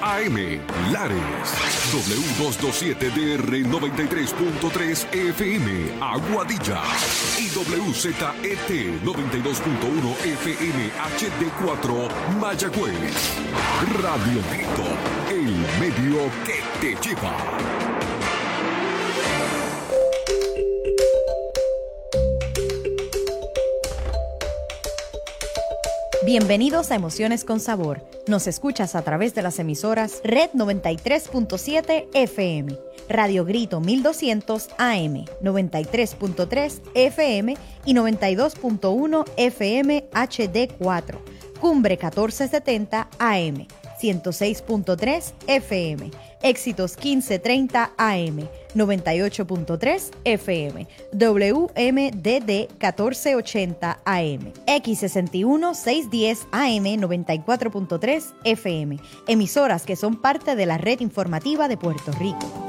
AM, Lares, W227DR 93.3 FM, Aguadilla, y WZET 92.1 FM HD4, Mayagüez. Radio Grito, el medio que te lleva. Bienvenidos a Emociones con Sabor. Nos escuchas a través de las emisoras Red 93.7 FM, Radio Grito 1200 AM, 93.3 FM y 92.1 FM HD4, Cumbre 1470 AM, 106.3 FM, Éxitos 1530 AM, 98.3 FM, WMDD 1480 AM, X61 610 AM, 94.3 FM, emisoras que son parte de la red informativa de Puerto Rico.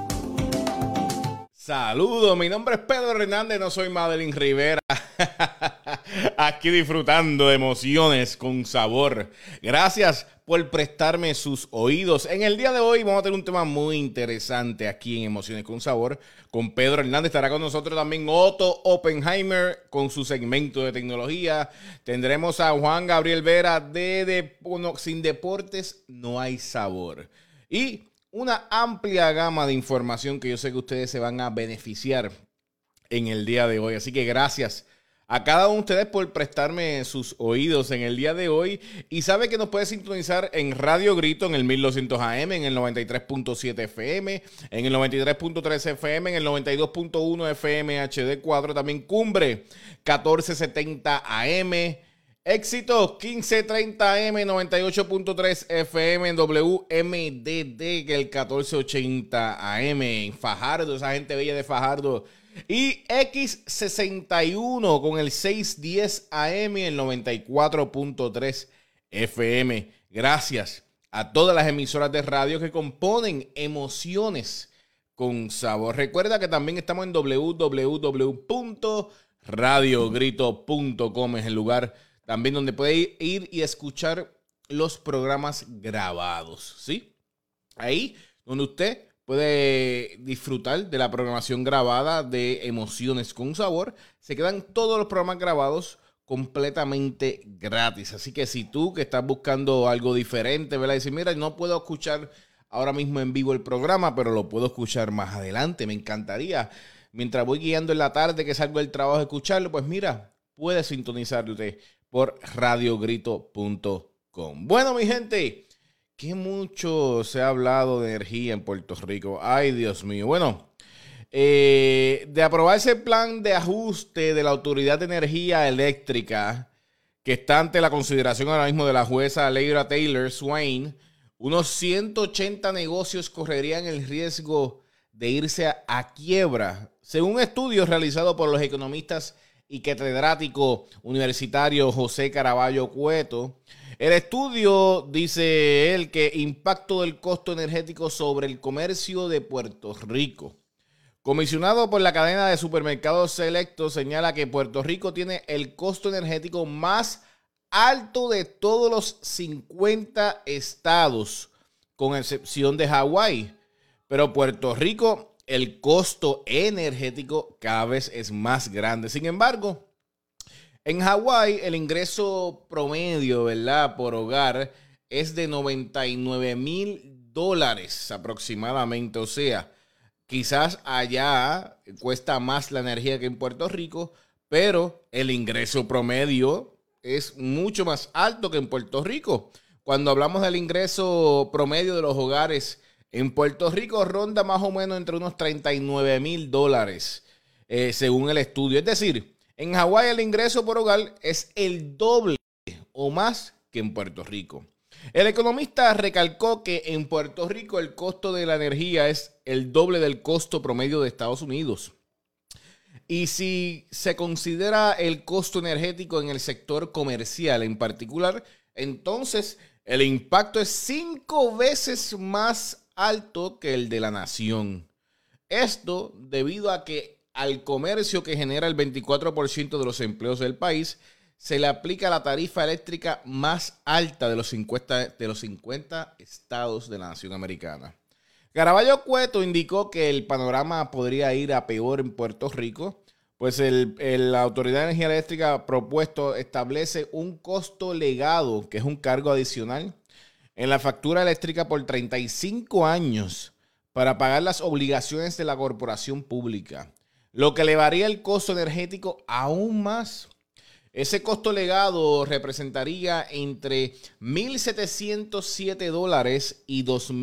Saludos, mi nombre es Pedro Hernández, no soy Madeline Rivera. Aquí disfrutando de Emociones con Sabor. Gracias por prestarme sus oídos. En el día de hoy vamos a tener un tema muy interesante aquí en Emociones con Sabor. Con Pedro Hernández estará con nosotros también Otto Oppenheimer con su segmento de tecnología. Tendremos a Juan Gabriel Vera Sin Deportes No Hay Sabor. Y una amplia gama de información que yo sé que ustedes se van a beneficiar en el día de hoy. Así que gracias a cada uno de ustedes por prestarme sus oídos en el día de hoy. Y sabe que nos puede sintonizar en Radio Grito en el 1200 AM, en el 93.7 FM, en el 93.3 FM, en el 92.1 FM HD4, también Cumbre 1470 AM, Éxitos 1530 AM, 98.3 FM, en WMDD, que el 1480 AM, en Fajardo, esa gente bella de Fajardo. Y X61 con el 610 AM y el 94.3 FM. Gracias a todas las emisoras de radio que componen Emociones con Sabor. Recuerda que también estamos en www.radiogrito.com. Es el lugar también donde puede ir y escuchar los programas grabados, ¿sí? Ahí donde usted puede disfrutar de la programación grabada de Emociones con Sabor. Se quedan todos los programas grabados completamente gratis. Así que si tú que estás buscando algo diferente, ¿verdad? Y dices, mira, no puedo escuchar ahora mismo en vivo el programa, pero lo puedo escuchar más adelante. Me encantaría. Mientras voy guiando en la tarde que salgo del trabajo a escucharlo, pues mira, puede sintonizarte por radiogrito.com. Bueno, mi gente, que mucho se ha hablado de energía en Puerto Rico. Ay, Dios mío. Bueno, de aprobarse el plan de ajuste de la Autoridad de Energía Eléctrica, que está ante la consideración ahora mismo de la jueza Leira Taylor Swain, unos 180 negocios correrían el riesgo de irse a quiebra, según estudios realizados por los economistas y catedrático universitario José Caraballo Cueto. El estudio dice él que impacto del costo energético sobre el comercio de Puerto Rico. Comisionado por la cadena de supermercados Selectos, señala que Puerto Rico tiene el costo energético más alto de todos los 50 estados, con excepción de Hawái. Pero Puerto Rico, el costo energético cada vez es más grande. Sin embargo, en Hawái, el ingreso promedio, ¿verdad?, por hogar es de $99,000 aproximadamente. O sea, quizás allá cuesta más la energía que en Puerto Rico, pero el ingreso promedio es mucho más alto que en Puerto Rico. Cuando hablamos del ingreso promedio de los hogares en Puerto Rico, ronda más o menos entre unos $39,000, según el estudio. Es decir, en Hawái el ingreso por hogar es el doble o más que en Puerto Rico. El economista recalcó que en Puerto Rico el costo de la energía es el doble del costo promedio de Estados Unidos. Y si se considera el costo energético en el sector comercial en particular, entonces el impacto es 5 veces más alto que el de la nación. Esto debido a que al comercio, que genera el 24% de los empleos del país, se le aplica la tarifa eléctrica más alta de los 50 estados de la nación americana. Caraballo Cueto indicó que el panorama podría ir a peor en Puerto Rico, pues la Autoridad de Energía Eléctrica propuesto establece un costo legado, que es un cargo adicional, en la factura eléctrica por 35 años para pagar las obligaciones de la corporación pública, lo que elevaría el costo energético aún más. Ese costo legado representaría entre $1,707 y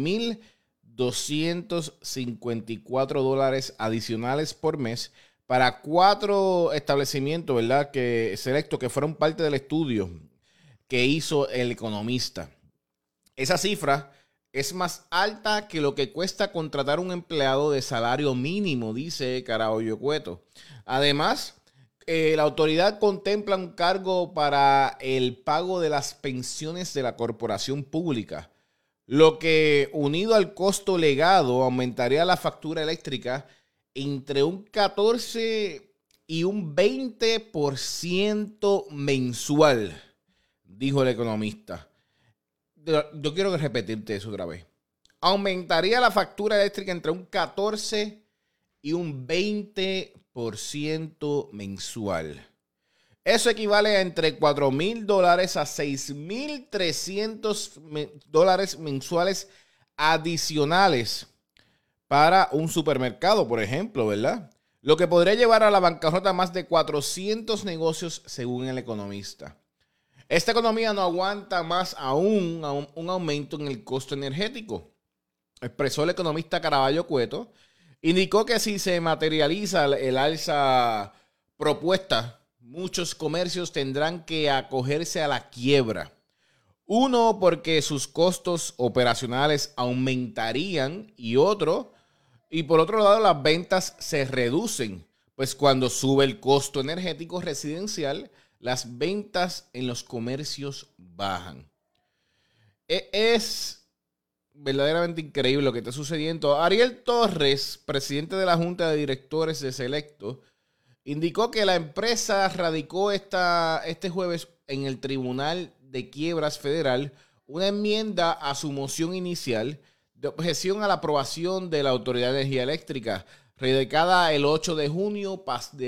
$2,254 adicionales por mes para 4 establecimientos, ¿verdad?, selectos que fueron parte del estudio que hizo el economista. Esa cifra es más alta que lo que cuesta contratar un empleado de salario mínimo, dice Caraballo Cueto. Además, la autoridad contempla un cargo para el pago de las pensiones de la corporación pública, lo que, unido al costo legado, aumentaría la factura eléctrica entre un 14 y un 20% mensual, dijo el economista. Yo quiero repetirte eso otra vez. Aumentaría la factura eléctrica entre un 14 y un 20% mensual. Eso equivale a entre $4,000 a $6,300 mensuales adicionales para un supermercado, por ejemplo, ¿verdad? Lo que podría llevar a la bancarrota a más de 400 negocios, según el economista. Esta economía no aguanta más aún un aumento en el costo energético, expresó el economista Caraballo Cueto. Indicó que si se materializa el alza propuesta, muchos comercios tendrán que acogerse a la quiebra. Uno, porque sus costos operacionales aumentarían y por otro lado, las ventas se reducen, pues cuando sube el costo energético residencial, las ventas en los comercios bajan. Es verdaderamente increíble lo que está sucediendo. Ariel Torres, presidente de la Junta de Directores de Selecto, indicó que la empresa radicó este jueves en el Tribunal de Quiebras Federal una enmienda a su moción inicial de objeción a la aprobación de la Autoridad de Energía Eléctrica, radicada el 8 de junio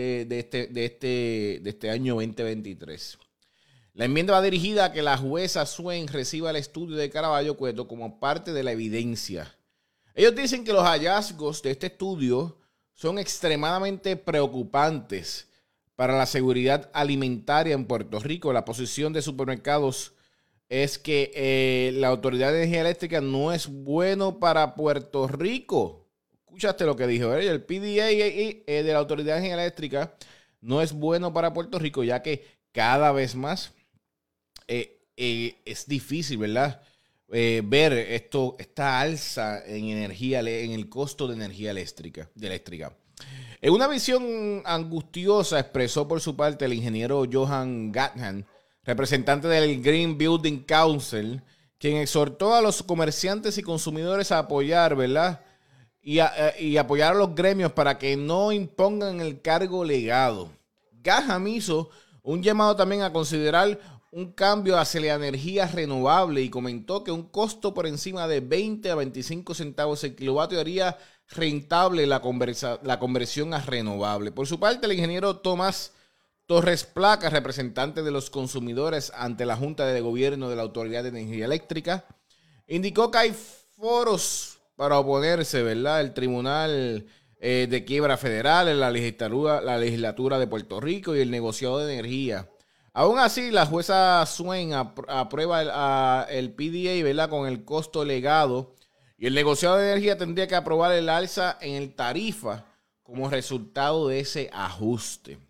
de este año 2023. La enmienda va dirigida a que la jueza Swain reciba el estudio de Caraballo Cueto como parte de la evidencia. Ellos dicen que los hallazgos de este estudio son extremadamente preocupantes para la seguridad alimentaria en Puerto Rico. La posición de supermercados es que la Autoridad de Energía Eléctrica no es bueno para Puerto Rico. Escuchaste lo que dijo, ¿eh? El PDA de la Autoridad de Energía Eléctrica no es bueno para Puerto Rico, ya que cada vez más es difícil, ¿verdad? Ver esta alza en el costo de energía eléctrica. En una visión angustiosa expresó por su parte el ingeniero Johan Gathan, representante del Green Building Council, quien exhortó a los comerciantes y consumidores a apoyar, ¿verdad? Y apoyar a los gremios para que no impongan el cargo legado. Gathan hizo un llamado también a considerar un cambio hacia la energía renovable y comentó que un costo por encima de 20 a 25 centavos el kilovatio haría rentable la conversión a renovable. Por su parte, el ingeniero Tomás Torres Placa, representante de los consumidores ante la Junta de Gobierno de la Autoridad de Energía Eléctrica, indicó que hay foros para oponerse, ¿verdad? El Tribunal de Quiebra Federal, la legislatura de Puerto Rico y el negociado de energía. Aún así, la jueza Swain aprueba el PDA, ¿verdad?, con el costo legado, y el negociado de energía tendría que aprobar el alza en el tarifa como resultado de ese ajuste.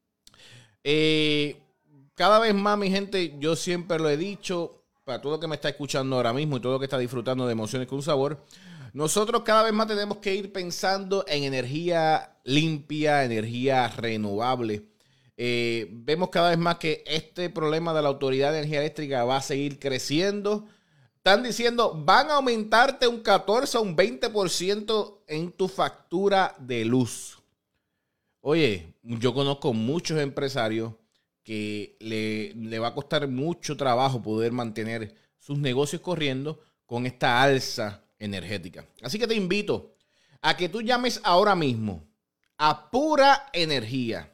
Cada vez más, mi gente, yo siempre lo he dicho, para todo lo que me está escuchando ahora mismo y todo lo que está disfrutando de Emociones con Sabor, nosotros cada vez más tenemos que ir pensando en energía limpia, energía renovable. Vemos cada vez más que este problema de la Autoridad de Energía Eléctrica va a seguir creciendo. Están diciendo, van a aumentarte un 14 o un 20% en tu factura de luz. Oye, yo conozco muchos empresarios que le va a costar mucho trabajo poder mantener sus negocios corriendo con esta alza energética. Así que te invito a que tú llames ahora mismo a Pura Energía.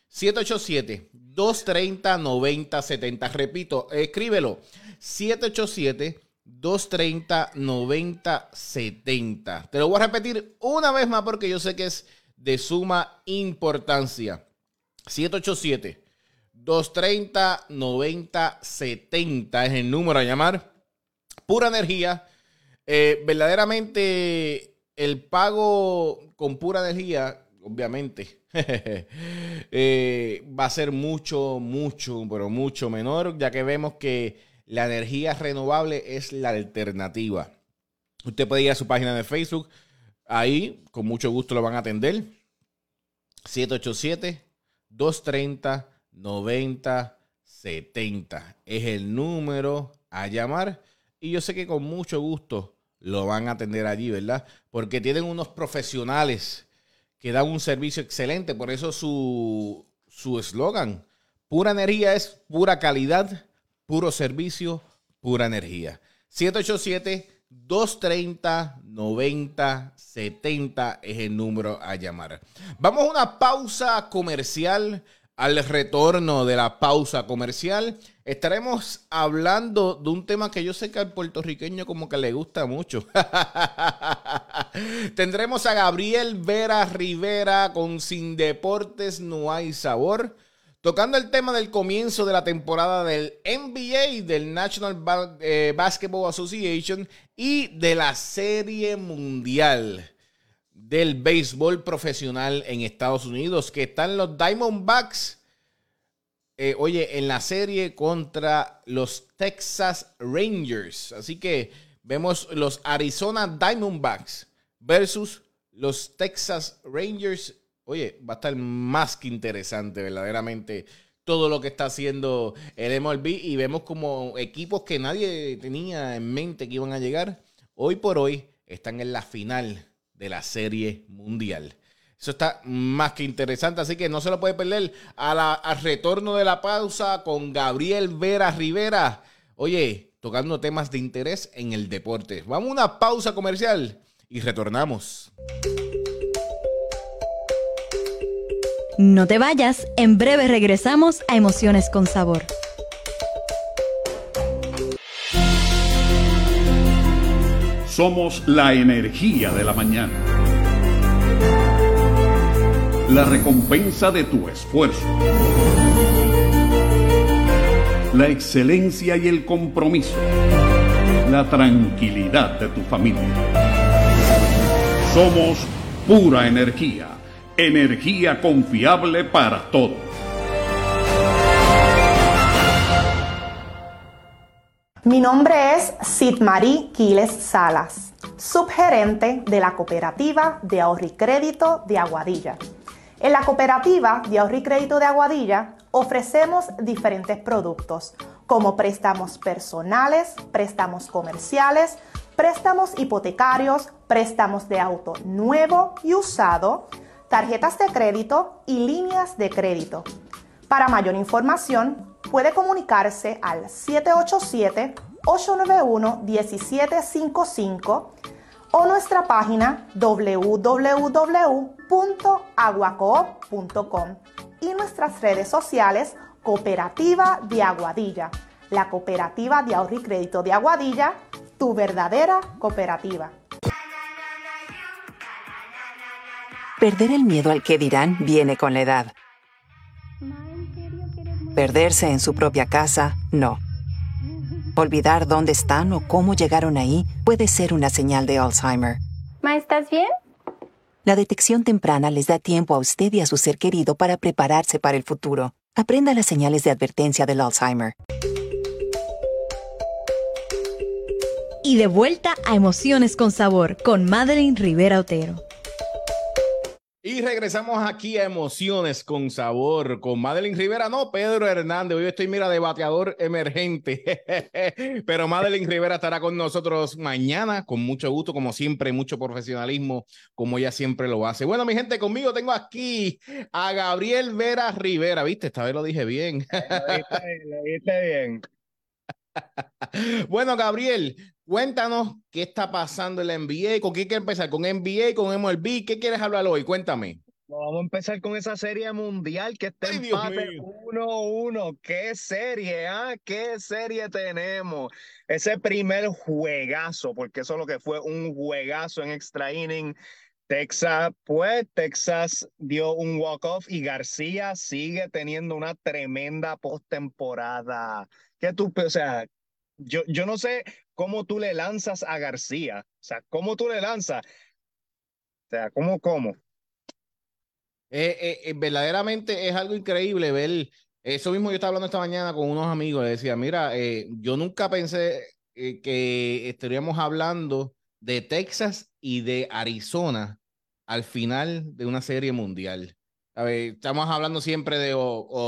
787-230-9070. Repito, escríbelo. 787-230-9070. Te lo voy a repetir una vez más porque yo sé que es de suma importancia. 787-230-9070 es el número a llamar. Pura Energía. Verdaderamente el pago con Pura Energía, obviamente, va a ser mucho menor, ya que vemos que la energía renovable es la alternativa. Usted puede ir a su página de Facebook, ahí con mucho gusto lo van a atender. 787-230-9070 es el número a llamar y yo sé que con mucho gusto lo van a atender allí, ¿verdad? Porque tienen unos profesionales que dan un servicio excelente. Por eso su eslogan, Pura Energía, es pura calidad, puro servicio, pura energía. 787-230-9070 es el número a llamar. Vamos a una pausa comercial. Al retorno de la pausa comercial estaremos hablando de un tema que yo sé que al puertorriqueño como que le gusta mucho. Tendremos a Gabriel Vera Rivera con Sin Deportes No Hay Sabor, tocando el tema del comienzo de la temporada del NBA, del National Basketball Association y de la Serie Mundial del béisbol profesional en Estados Unidos, que están los Diamondbacks, en la serie contra los Texas Rangers. Así que vemos los Arizona Diamondbacks versus los Texas Rangers. Oye, va a estar más que interesante verdaderamente todo lo que está haciendo el MLB, y vemos como equipos que nadie tenía en mente que iban a llegar, hoy por hoy están en la final de la Serie Mundial. Eso está más que interesante, así que no se lo puede perder. Al retorno de la pausa con Gabriel Vera Rivera. Oye, tocando temas de interés en el deporte. Vamos a una pausa comercial y retornamos. No te vayas, en breve regresamos a Emociones con Sabor. Somos la energía de la mañana. La recompensa de tu esfuerzo. La excelencia y el compromiso. La tranquilidad de tu familia. Somos pura energía. Energía confiable para todos. Mi nombre es Sidmarí Quiles Salas, subgerente de la Cooperativa de Ahorro y Crédito de Aguadilla. En la Cooperativa de Ahorro y Crédito de Aguadilla ofrecemos diferentes productos como préstamos personales, préstamos comerciales, préstamos hipotecarios, préstamos de auto nuevo y usado, tarjetas de crédito y líneas de crédito. Para mayor información, puede comunicarse al 787-891-1755 o nuestra página www.aguacoop.com y nuestras redes sociales Cooperativa de Aguadilla, la Cooperativa de Ahorro y Crédito de Aguadilla, tu verdadera cooperativa. Perder el miedo al que dirán viene con la edad. Perderse en su propia casa, no. Olvidar dónde están o cómo llegaron ahí puede ser una señal de Alzheimer. Ma, ¿estás bien? La detección temprana les da tiempo a usted y a su ser querido para prepararse para el futuro. Aprenda las señales de advertencia del Alzheimer. Y de vuelta a Emociones con Sabor con Madeline Rivera Otero. Y regresamos aquí a Emociones con Sabor, con Madeline Rivera, no, Pedro Hernández. Hoy estoy, mira, de bateador emergente. Pero Madeline Rivera estará con nosotros mañana, con mucho gusto, como siempre, mucho profesionalismo, como ella siempre lo hace. Bueno, mi gente, conmigo tengo aquí a Gabriel Vera Rivera, ¿viste? Esta vez lo dije bien. Lo viste bien. Bueno, Gabriel, cuéntanos qué está pasando en la NBA, con qué quieres empezar, con NBA, con MLB, ¿qué quieres hablar hoy? Cuéntame. Vamos a empezar con esa serie mundial que está Ay, Dios empate mío. 1-1. ¿Qué serie, ¿Qué serie tenemos? Ese primer juegazo, porque eso es lo que fue un juegazo en extra inning. Texas dio un walk-off y García sigue teniendo una tremenda postemporada. O sea, yo no sé cómo tú le lanzas a García. O sea, ¿cómo tú le lanzas? O sea, ¿cómo? Verdaderamente es algo increíble ver eso mismo. Yo estaba hablando esta mañana con unos amigos, les decía, mira, yo nunca pensé que estaríamos hablando de Texas y de Arizona al final de una serie mundial. A ver, estamos hablando siempre de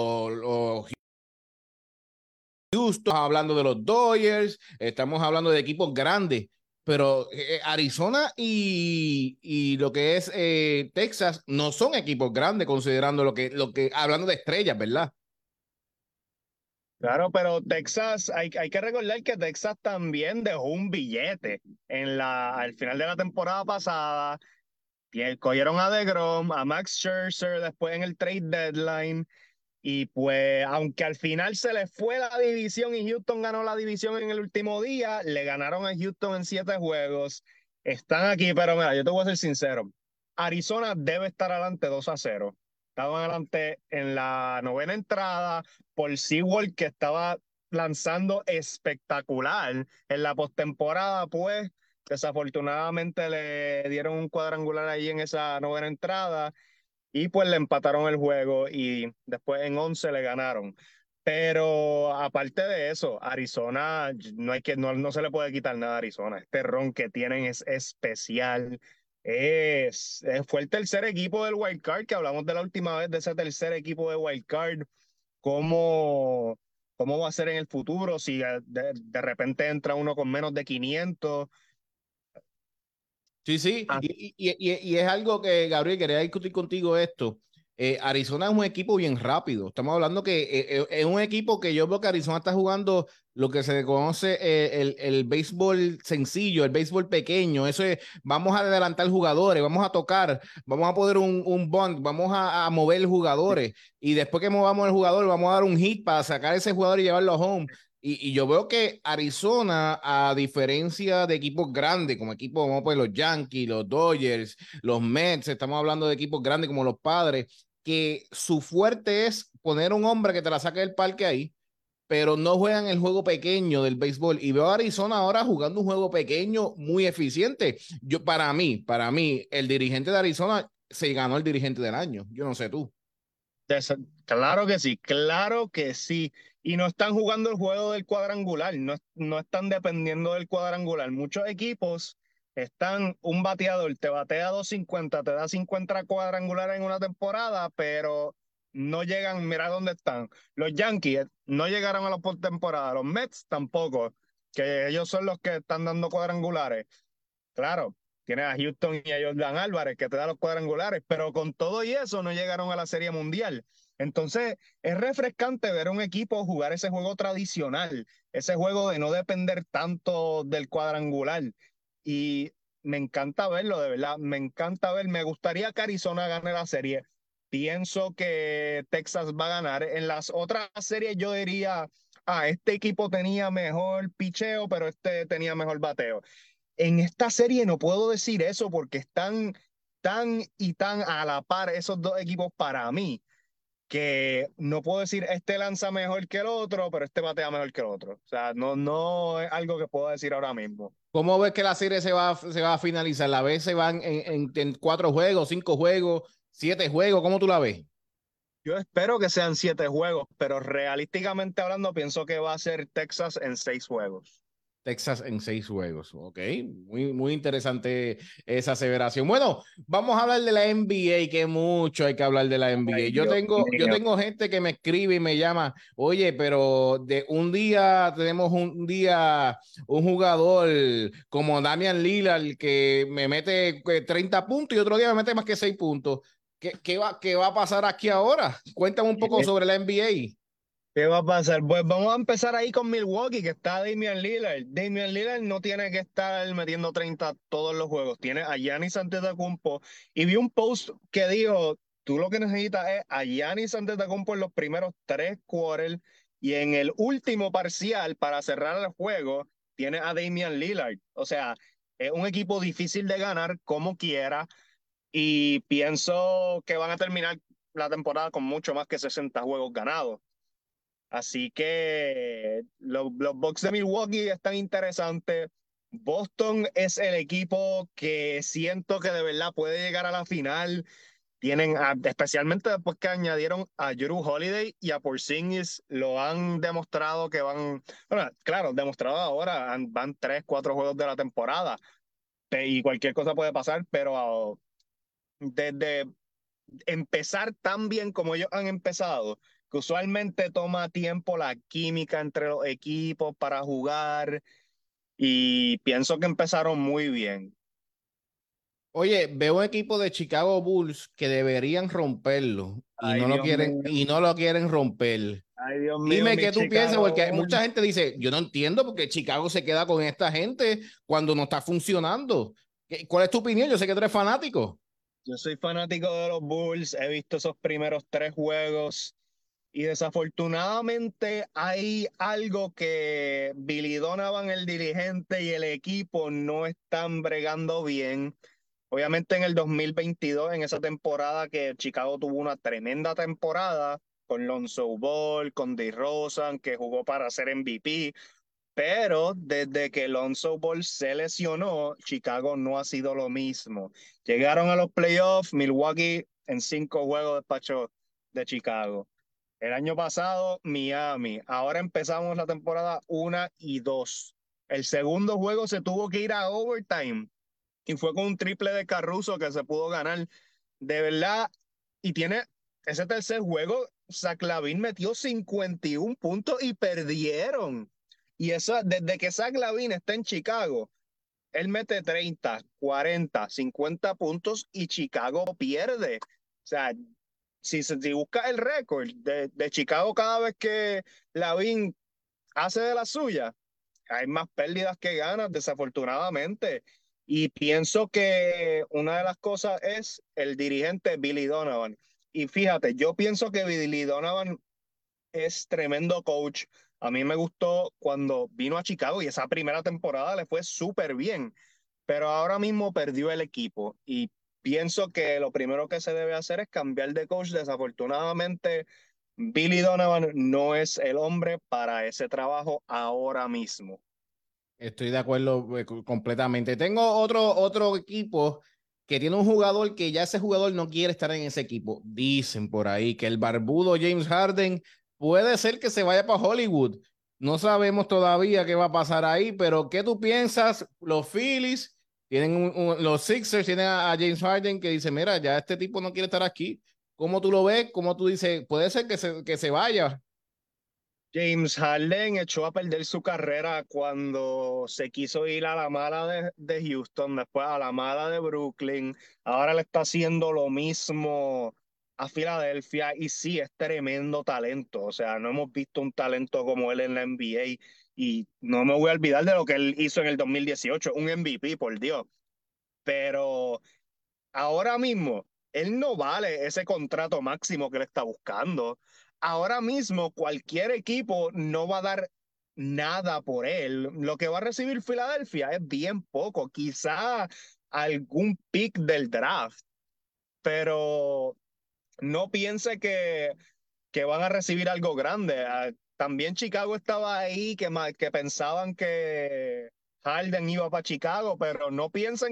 Houston, estamos hablando de los Dodgers, estamos hablando de equipos grandes, pero Arizona y lo que es Texas no son equipos grandes considerando hablando de estrellas, ¿verdad? Claro, pero Texas, hay que recordar que Texas también dejó un billete al final de la temporada pasada. Cogieron a DeGrom, a Max Scherzer después en el trade deadline. Y pues, aunque al final se les fue la división y Houston ganó la división en el último día, le ganaron a Houston en 7 juegos. Están aquí, pero mira, yo te voy a ser sincero. Arizona debe estar adelante 2-0. Estaban adelante en la novena entrada por Sewell, que estaba lanzando espectacular en la postemporada, pues desafortunadamente le dieron un cuadrangular ahí en esa novena entrada y pues le empataron el juego y después en 11 le ganaron. Pero aparte de eso, Arizona, no se le puede quitar nada a Arizona. Este ron que tienen es especial. Fue el tercer equipo del Wild Card, que hablamos de la última vez de ese tercer equipo de Wild Card. ¿Cómo, cómo va a ser en el futuro? Si de repente entra uno con menos de 500. Sí, sí, y es algo que, Gabriel, quería discutir contigo esto. Arizona es un equipo bien rápido. Estamos hablando que es un equipo que yo veo que Arizona está jugando lo que se conoce el béisbol sencillo, el béisbol pequeño. Eso es, vamos a adelantar jugadores, vamos a tocar, vamos a poner un bunt, vamos a mover jugadores y después que movamos el jugador, vamos a dar un hit para sacar ese jugador y llevarlo a home. Y yo veo que Arizona, a diferencia de equipos grandes, como equipos como pues los Yankees, los Dodgers, los Mets, estamos hablando de equipos grandes como los Padres, que su fuerte es poner un hombre que te la saque del parque ahí, pero no juegan el juego pequeño del béisbol. Y veo a Arizona ahora jugando un juego pequeño muy eficiente. Para mí, el dirigente de Arizona se ganó el dirigente del año. Yo no sé tú. Claro que sí, claro que sí. Y no están jugando el juego del cuadrangular, no están dependiendo del cuadrangular. Muchos equipos un bateador te batea 250, te da 50 cuadrangulares en una temporada, pero no llegan, mira dónde están. Los Yankees no llegaron a la postemporada, los Mets tampoco, que ellos son los que están dando cuadrangulares. Claro, tienes a Houston y a Jordan Álvarez que te da los cuadrangulares, pero con todo y eso no llegaron a la Serie Mundial. Entonces, es refrescante ver a un equipo jugar ese juego tradicional, ese juego de no depender tanto del cuadrangular. Y me encanta verlo, de verdad, me encanta me gustaría que Arizona gane la serie. Pienso que Texas va a ganar. En las otras series yo diría, este equipo tenía mejor picheo, pero este tenía mejor bateo. En esta serie no puedo decir eso porque están tan y tan a la par esos dos equipos para mí, que no puedo decir este lanza mejor que el otro, pero este batea mejor que el otro. O sea, no es algo que puedo decir ahora mismo. ¿Cómo ves que la serie se va a finalizar? ¿La ves se van en 4 juegos, 5 juegos, 7 juegos? ¿Cómo tú la ves? Yo espero que sean 7 juegos, pero realísticamente hablando pienso que va a ser Texas en 6 juegos. Texas en 6 juegos. Ok, muy interesante esa aseveración. Bueno, vamos a hablar de la NBA, que mucho hay que hablar de la NBA. Ay, Yo Dios mío. tengo gente que me escribe y me llama, oye, pero de un día tenemos un jugador como Damian Lillard que me mete 30 puntos y otro día me mete más que 6 puntos. ¿Qué va a pasar aquí ahora? Cuéntame un poco sobre la NBA. ¿Qué va a pasar? Pues vamos a empezar ahí con Milwaukee, que está Damian Lillard. Damian Lillard no tiene que estar metiendo 30 todos los juegos. Tiene a Giannis Antetokounmpo. Y vi un post que dijo, tú lo que necesitas es a Giannis Antetokounmpo en los primeros 3 quarters y en el último parcial para cerrar el juego, tiene a Damian Lillard. O sea, es un equipo difícil de ganar como quiera y pienso que van a terminar la temporada con mucho más que 60 juegos ganados. Así que los Bucks de Milwaukee están interesantes. Boston es el equipo que siento que de verdad puede llegar a la final. Especialmente después que añadieron a Jrue Holiday y a Porzingis, lo han demostrado que van, bueno, claro, demostrado ahora, van 3, 4 juegos de la temporada y cualquier cosa puede pasar, pero desde empezar tan bien como ellos han empezado, que usualmente toma tiempo la química entre los equipos para jugar y pienso que empezaron muy bien. Oye, veo un equipo de Chicago Bulls que deberían romperlo Ay, Dios mío. y no lo quieren romper. Ay, Dios mío, Dime mi qué tú piensas, Chicago porque mucha Bulls. gente dice, yo no entiendo por qué Chicago se queda con esta gente cuando no está funcionando. ¿Cuál es tu opinión? Yo sé que tú eres fanático. Yo soy fanático de los Bulls, he visto esos primeros 3 juegos y desafortunadamente hay algo que Billy Donovan, el dirigente y el equipo no están bregando bien. Obviamente en el 2022, en esa temporada que Chicago tuvo una tremenda temporada con Lonzo Ball, con DeRozan, que jugó para ser MVP, pero desde que Lonzo Ball se lesionó, Chicago no ha sido lo mismo. Llegaron a los playoffs, Milwaukee en 5 juegos despachó de Chicago. El año pasado, Miami. Ahora empezamos la temporada 1 y 2. El segundo juego se tuvo que ir a overtime y fue con un triple de Caruso que se pudo ganar. De verdad, y tiene ese tercer juego, Zach LaVine metió 51 puntos y perdieron. Y eso, desde que Zach LaVine está en Chicago, él mete 30, 40, 50 puntos y Chicago pierde. O sea, si busca el récord de Chicago cada vez que LaVine hace de la suya, hay más pérdidas que ganas, desafortunadamente. Y pienso que una de las cosas es el dirigente Billy Donovan. Y fíjate, yo pienso que Billy Donovan es tremendo coach. A mí me gustó cuando vino a Chicago y esa primera temporada le fue súper bien, pero ahora mismo perdió el equipo y pienso que lo primero que se debe hacer es cambiar de coach. Desafortunadamente, Billy Donovan no es el hombre para ese trabajo ahora mismo. Estoy de acuerdo completamente. Tengo otro equipo que tiene un jugador que ya ese jugador no quiere estar en ese equipo. Dicen por ahí que el barbudo James Harden puede ser que se vaya para Hollywood. No sabemos todavía qué va a pasar ahí, pero ¿qué tú piensas? Los Phillies tienen los Sixers tienen a James Harden que dice, mira, ya este tipo no quiere estar aquí. ¿Cómo tú lo ves? ¿Cómo tú dices? Puede ser que se vaya. James Harden echó a perder su carrera cuando se quiso ir a la mala de Houston, después a la mala de Brooklyn. Ahora le está haciendo lo mismo a Filadelfia y sí, es tremendo talento. O sea, no hemos visto un talento como él en la NBA y no me voy a olvidar de lo que él hizo en el 2018, un MVP, por Dios. Pero ahora mismo, él no vale ese contrato máximo que él está buscando. Ahora mismo, cualquier equipo no va a dar nada por él. Lo que va a recibir Filadelfia es bien poco, quizá algún pick del draft, pero no piense que van a recibir algo grande. También Chicago estaba ahí, que pensaban que Harden iba para Chicago, pero no piensen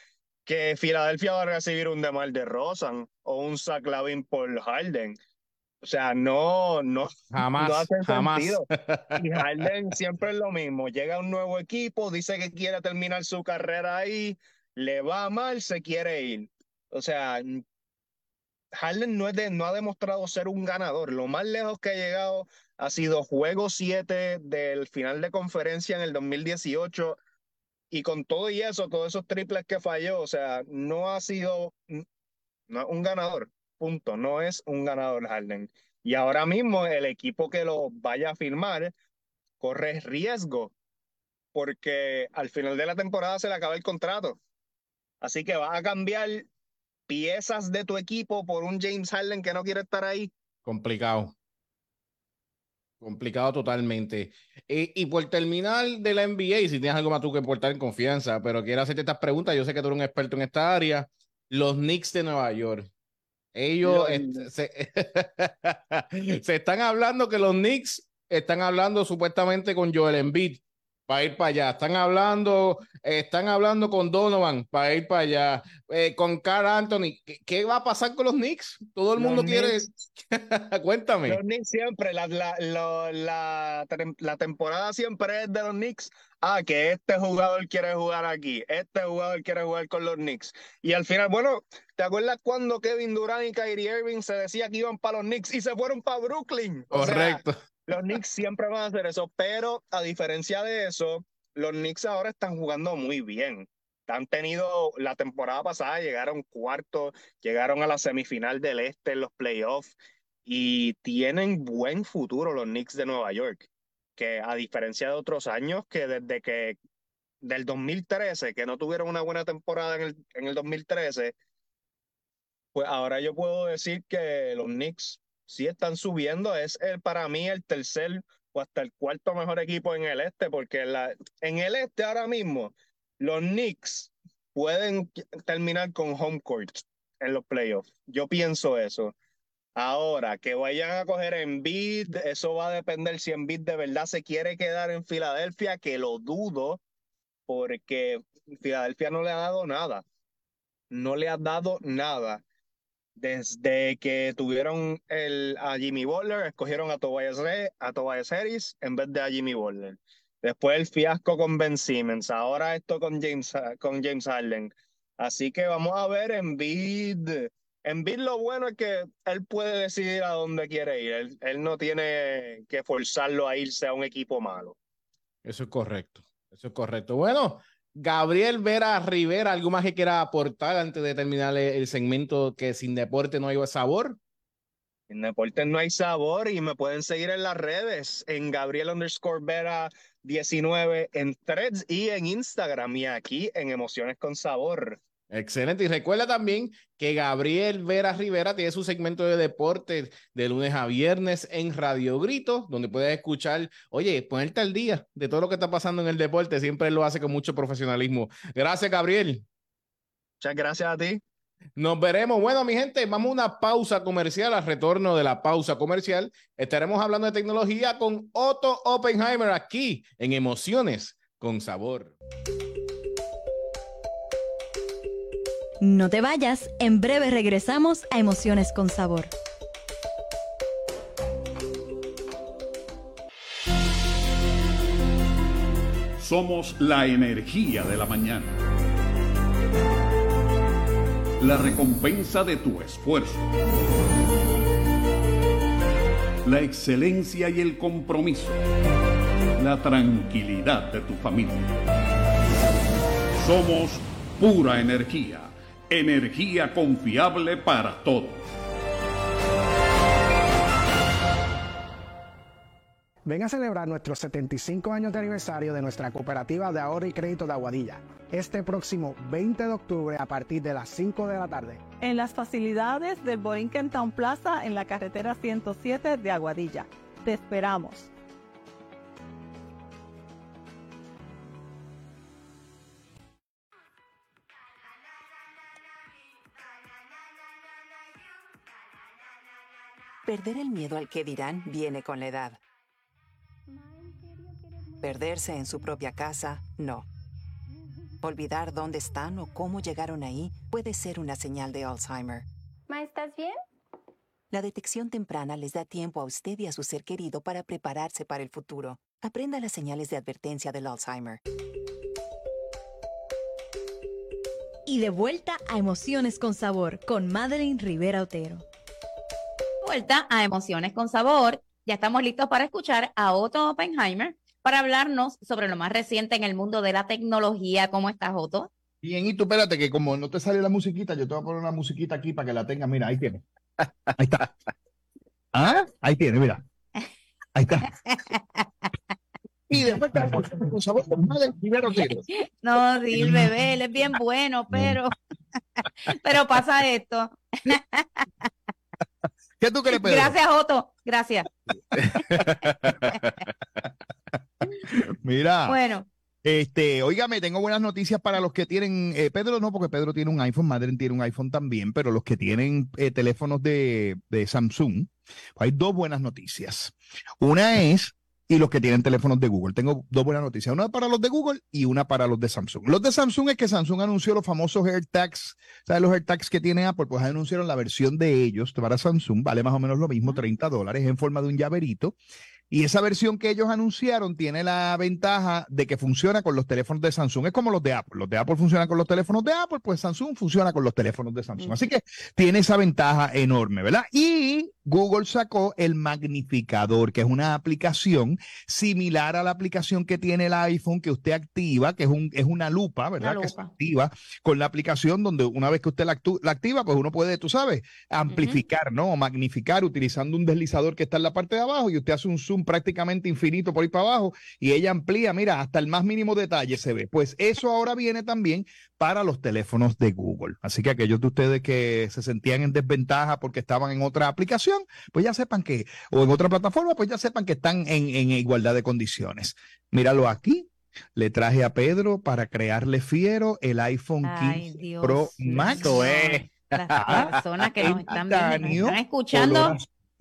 que Filadelfia va a recibir un DeMar DeRozan o un Zach LaVine por Harden. O sea, no Jamás, hace jamás. sentido. Y Harden siempre es lo mismo. Llega a un nuevo equipo, dice que quiere terminar su carrera ahí, le va mal, se quiere ir. O sea, Harden no ha demostrado ser un ganador. Lo más lejos que ha llegado ha sido juego 7 del final de conferencia en el 2018. Y con todo y eso, todos esos triples que falló, o sea, no ha sido no es un ganador. Punto. No es un ganador Harden. Y ahora mismo el equipo que lo vaya a firmar corre riesgo porque al final de la temporada se le acaba el contrato. Así que vas a cambiar piezas de tu equipo por un James Harden que no quiere estar ahí. Complicado. Complicado totalmente. Y por terminar de la NBA, si tienes algo más tú que aportar en confianza, pero quiero hacerte estas preguntas, yo sé que tú eres un experto en esta área. Los Knicks de Nueva York. Ellos Los- se están hablando que los Knicks están hablando supuestamente con Joel Embiid para ir para allá. Están hablando con Donovan para ir para allá. Con Karl Anthony. ¿Qué va a pasar con los Knicks? Todo el los mundo quiere. Knicks Cuéntame. Los Knicks siempre, la temporada siempre es de los Knicks. Ah, que este jugador quiere jugar aquí, este jugador quiere jugar con los Knicks. Y al final, bueno, ¿te acuerdas cuando Kevin Durant y Kyrie Irving se decía que iban para los Knicks y se fueron para Brooklyn? O sea, Correcto. los Knicks siempre van a hacer eso, pero a diferencia de eso, los Knicks ahora están jugando muy bien. Han tenido, la temporada pasada llegaron cuarto, llegaron a la semifinal del Este en los playoffs y tienen buen futuro los Knicks de Nueva York, que a diferencia de otros años, que desde que del 2013, que no tuvieron una buena temporada en el 2013, pues ahora yo puedo decir que los Knicks sí están subiendo. Para mí el tercer o hasta el cuarto mejor equipo en el este, porque en el este ahora mismo los Knicks pueden terminar con home court en los playoffs. Yo pienso eso. Ahora, que vayan a coger Embiid, eso va a depender si Embiid de verdad se quiere quedar en Filadelfia, que lo dudo, porque Filadelfia no le ha dado nada. No le ha dado nada. Desde que tuvieron a Jimmy Butler, escogieron a Tobias Harris en vez de a Jimmy Butler. Después el fiasco con Ben Simmons, ahora esto con James Harden. Así que vamos a ver Embiid. Embiid lo bueno es que él puede decidir a dónde quiere ir. Él no tiene que forzarlo a irse a un equipo malo. Eso es correcto. Eso es correcto. Bueno, Gabriel Vera Rivera, ¿algo más que quiera aportar antes de terminar el segmento que sin deporte no hay sabor? En deportes no hay sabor y me pueden seguir en las redes, en Gabriel_Vera 19 en Threads y en Instagram y aquí en Emociones con Sabor. Excelente. Y recuerda también que Gabriel Vera Rivera tiene su segmento de deportes de lunes a viernes en Radio Grito, donde puedes escuchar, oye, ponerte al día de todo lo que está pasando en el deporte. Siempre él lo hace con mucho profesionalismo. Gracias, Gabriel. Muchas gracias a ti. Nos veremos. Bueno, mi gente, vamos a una pausa comercial. Al retorno de la pausa comercial, estaremos hablando de tecnología con Otto Oppenheimer aquí en Emociones con Sabor. No te vayas, en breve regresamos a Emociones con Sabor. Somos la energía de la mañana. La recompensa de tu esfuerzo. La excelencia y el compromiso. La tranquilidad de tu familia. Somos pura energía. Energía confiable para todos. Ven a celebrar nuestros 75 años de aniversario de nuestra cooperativa de ahorro y crédito de Aguadilla, este próximo 20 de octubre a partir de las 5 de la tarde. En las facilidades del Borinquen Town Plaza en la carretera 107 de Aguadilla. Te esperamos. Perder el miedo al que dirán viene con la edad. Perderse en su propia casa, no. Olvidar dónde están o cómo llegaron ahí puede ser una señal de Alzheimer. Ma, ¿estás bien? La detección temprana les da tiempo a usted y a su ser querido para prepararse para el futuro. Aprenda las señales de advertencia del Alzheimer. Y de vuelta a Emociones con Sabor con Madeline Rivera Otero. Vuelta a Emociones con Sabor. Ya estamos listos para escuchar a Otto Oppenheimer para hablarnos sobre lo más reciente en el mundo de la tecnología. ¿Cómo estás, Otto? Bien, y tú espérate que como no te sale la musiquita, yo te voy a poner una musiquita aquí para que la tengas. Mira, ahí tiene. Ahí está. Ah, ahí tiene, mira. Ahí está. Y después con sabor con Madeline Rivera Otero. No, sí, el bebé, él es bien bueno, pero pasa esto. ¿Qué tú crees, Pedro? Gracias, Otto. Gracias. Mira. Bueno. Óigame, tengo buenas noticias para los que tienen, Pedro no, porque Pedro tiene un iPhone, Madeline tiene un iPhone también, pero los que tienen teléfonos de Samsung, hay dos buenas noticias. Una es, y los que tienen teléfonos de Google, tengo dos buenas noticias, una para los de Google y una para los de Samsung. Los de Samsung es que Samsung anunció los famosos AirTags, ¿sabes? Los AirTags que tiene Apple, pues anunciaron la versión de ellos para Samsung, vale más o menos lo mismo, $30 en forma de un llaverito. Y esa versión que ellos anunciaron tiene la ventaja de que funciona con los teléfonos de Samsung. Es como los de Apple. Los de Apple funcionan con los teléfonos de Apple, pues Samsung funciona con los teléfonos de Samsung. Así que tiene esa ventaja enorme, ¿verdad? Y Google sacó el magnificador, que es una aplicación similar a la aplicación que tiene el iPhone que usted activa, que es una lupa, ¿verdad? Que se activa con la aplicación donde una vez que usted la activa, pues uno puede, tú sabes, amplificar, ¿no? O magnificar utilizando un deslizador que está en la parte de abajo y usted hace un zoom prácticamente infinito por ahí para abajo y ella amplía, mira, hasta el más mínimo detalle se ve. Pues eso ahora viene también para los teléfonos de Google. Así que aquellos de ustedes que se sentían en desventaja porque estaban en otra aplicación, pues ya sepan que, o en otra plataforma, pues ya sepan que están en igualdad de condiciones. Míralo aquí. Le traje a Pedro para crearle fiero el iPhone 15 Pro Max. Las personas que nos están viendo, nos están escuchando.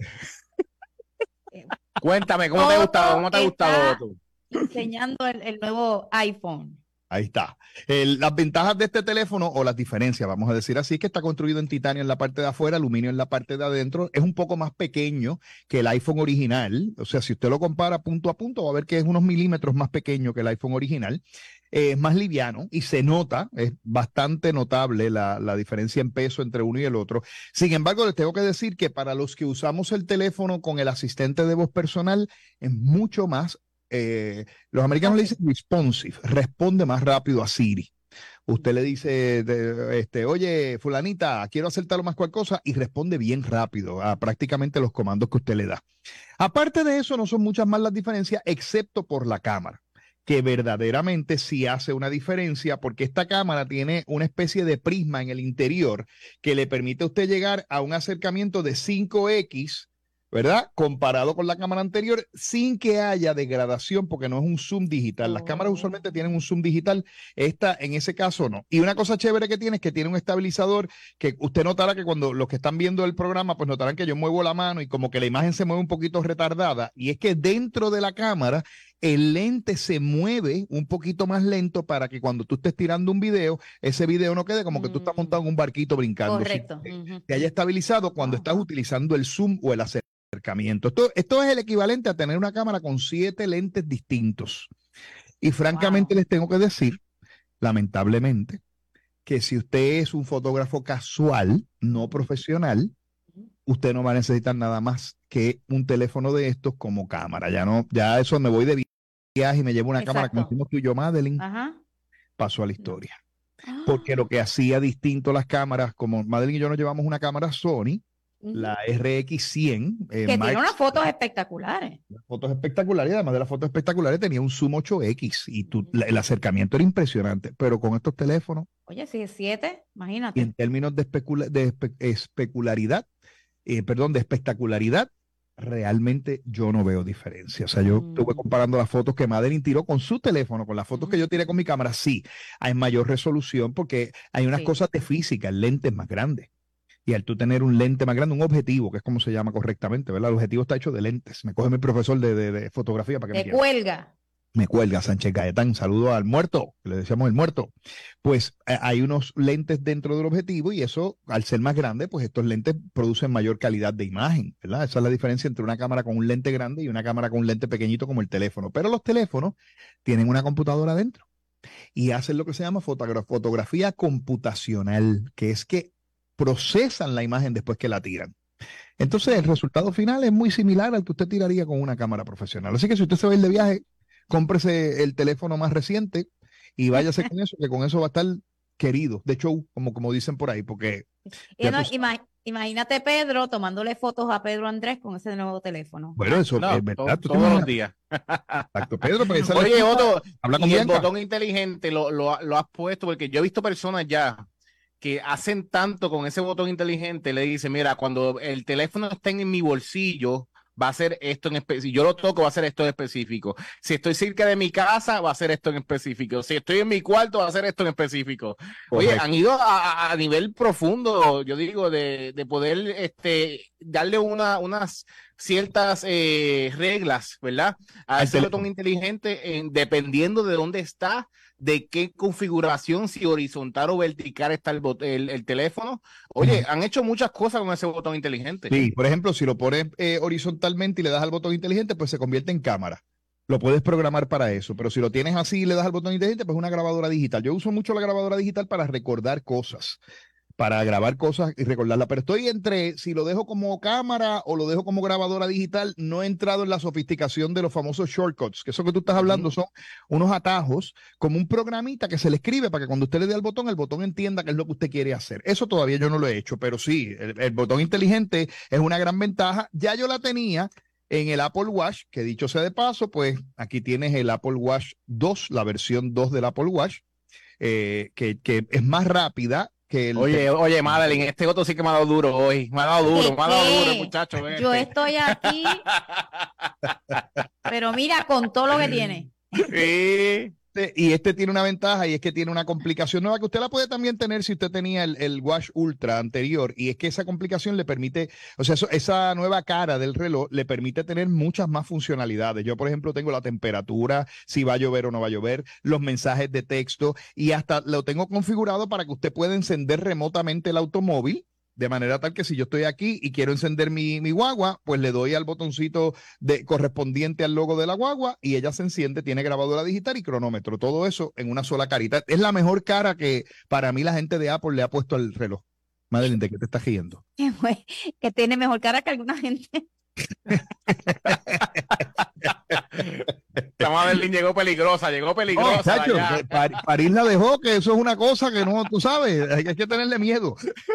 Cuéntame, ¿cómo te ha gustado? ¿Cómo te ha gustado, Otto? Enseñando el nuevo iPhone. Ahí está. Las ventajas de este teléfono, o las diferencias, vamos a decir así, es que está construido en titanio en la parte de afuera, aluminio en la parte de adentro. Es un poco más pequeño que el iPhone original. O sea, si usted lo compara punto a punto, va a ver que es unos milímetros más pequeño que el iPhone original. Es más liviano y se nota, es bastante notable la diferencia en peso entre uno y el otro. Sin embargo, les tengo que decir que para los que usamos el teléfono con el asistente de voz personal, es mucho más, los americanos le dicen responsive, responde más rápido a Siri. Usted le dice, oye, fulanita, quiero hacer tal o más cual cosa, y responde bien rápido a prácticamente los comandos que usted le da. Aparte de eso, no son muchas más las diferencias, excepto por la cámara, que verdaderamente sí hace una diferencia, porque esta cámara tiene una especie de prisma en el interior que le permite a usted llegar a un acercamiento de 5x, ¿verdad? Comparado con la cámara anterior, sin que haya degradación, porque no es un zoom digital. Las cámaras usualmente tienen un zoom digital, esta en ese caso no. Y una cosa chévere que tiene es que tiene un estabilizador que usted notará que cuando los que están viendo el programa, pues notarán que yo muevo la mano y como que la imagen se mueve un poquito retardada, y es que dentro de la cámara el lente se mueve un poquito más lento para que cuando tú estés tirando un video, ese video no quede como que tú estás montado en un barquito brincando. Correcto. Se haya estabilizado cuando estás utilizando el zoom o el acercamiento. Esto es el equivalente a tener una cámara con 7 lentes distintos. Y francamente les tengo que decir, lamentablemente, que si usted es un fotógrafo casual, no profesional, usted no va a necesitar nada más que un teléfono de estos como cámara. Ya eso me voy de viaje y me llevo una cámara como decimos tú y yo, Madeline. Pasó a la historia. Porque lo que hacía distinto las cámaras, como Madeline y yo nos llevamos una cámara Sony, la RX100. Que tiene unas fotos espectaculares. Fotos espectaculares, y además de las fotos espectaculares tenía un zoom 8X y el acercamiento era impresionante, pero con estos teléfonos. Oye, si es 7, imagínate. Y en términos de espectacularidad, realmente yo no veo diferencia. O sea, yo estuve comparando las fotos que Madeline tiró con su teléfono, con las fotos que yo tiré con mi cámara. Sí, hay mayor resolución porque hay unas cosas de física, el lente es más grande. Y al tú tener un lente más grande, un objetivo, que es como se llama correctamente, ¿verdad? El objetivo está hecho de lentes. Me coge mi profesor de fotografía para que me cuelga. Me cuelga Sánchez Gaetán, saludo al muerto, le decíamos el muerto. Pues hay unos lentes dentro del objetivo y eso, al ser más grande, pues estos lentes producen mayor calidad de imagen, ¿verdad? Esa es la diferencia entre una cámara con un lente grande y una cámara con un lente pequeñito como el teléfono. Pero los teléfonos tienen una computadora dentro y hacen lo que se llama fotografía computacional, que es que procesan la imagen después que la tiran. Entonces, el resultado final es muy similar al que usted tiraría con una cámara profesional. Así que si usted se va a ir de viaje, cómprese el teléfono más reciente y váyase con eso, que con eso va a estar querido, de show, como dicen por ahí, porque... Imagínate Pedro tomándole fotos a Pedro Andrés con ese nuevo teléfono. Bueno, eso es verdad. Todos los días. Exacto, Pedro. Oye, Otto, habla con y el Bianca. botón inteligente lo has puesto, porque yo he visto personas ya que hacen tanto con ese botón inteligente, le dicen, mira, cuando el teléfono esté en mi bolsillo, va a hacer esto en específico. Si yo lo toco, va a hacer esto en específico. Si estoy cerca de mi casa, va a hacer esto en específico. Si estoy en mi cuarto, va a hacer esto en específico. Oye, han ido a nivel profundo, yo digo, de poder darle unas ciertas reglas, ¿verdad? A ese botón inteligente, dependiendo de dónde está, de qué configuración, si horizontal o vertical está el teléfono. Oye, han hecho muchas cosas con ese botón inteligente. Sí, por ejemplo, si lo pones horizontalmente y le das al botón inteligente, pues se convierte en cámara. Lo puedes programar para eso, pero si lo tienes así y le das al botón inteligente, pues es una grabadora digital. Yo uso mucho la grabadora digital para recordar cosas, para grabar cosas y recordarlas, pero estoy entre si lo dejo como cámara o lo dejo como grabadora digital. No he entrado en la sofisticación de los famosos shortcuts, que eso que tú estás hablando son unos atajos, como un programita que se le escribe para que cuando usted le dé al botón, el botón entienda qué es lo que usted quiere hacer. Eso todavía yo no lo he hecho, pero sí, el botón inteligente es una gran ventaja. Ya yo la tenía en el Apple Watch, que dicho sea de paso, pues aquí tienes el Apple Watch 2, la versión 2 del Apple Watch, que es más rápida. Oye, Madeline, este Otto sí que me ha dado duro hoy. Me ha dado duro, muchacho. Vente. Yo estoy aquí, pero mira, con todo lo que tiene. Sí. Y este tiene una ventaja y es que tiene una complicación nueva que usted la puede también tener si usted tenía el Watch Ultra anterior, y es que esa complicación le permite, o sea, esa nueva cara del reloj le permite tener muchas más funcionalidades. Yo, por ejemplo, tengo la temperatura, si va a llover o no va a llover, los mensajes de texto, y hasta lo tengo configurado para que usted pueda encender remotamente el automóvil. De manera tal que si yo estoy aquí y quiero encender mi guagua, pues le doy al botoncito correspondiente al logo de la guagua y ella se enciende, tiene grabadora digital y cronómetro. Todo eso en una sola carita. Es la mejor cara que para mí la gente de Apple le ha puesto al reloj. Madeline, ¿de qué te estás riendo? Que tiene mejor cara que alguna gente. La Madeline llegó peligrosa. Oh, chacho, París la dejó, que eso es una cosa que no, tú sabes, hay que tenerle miedo.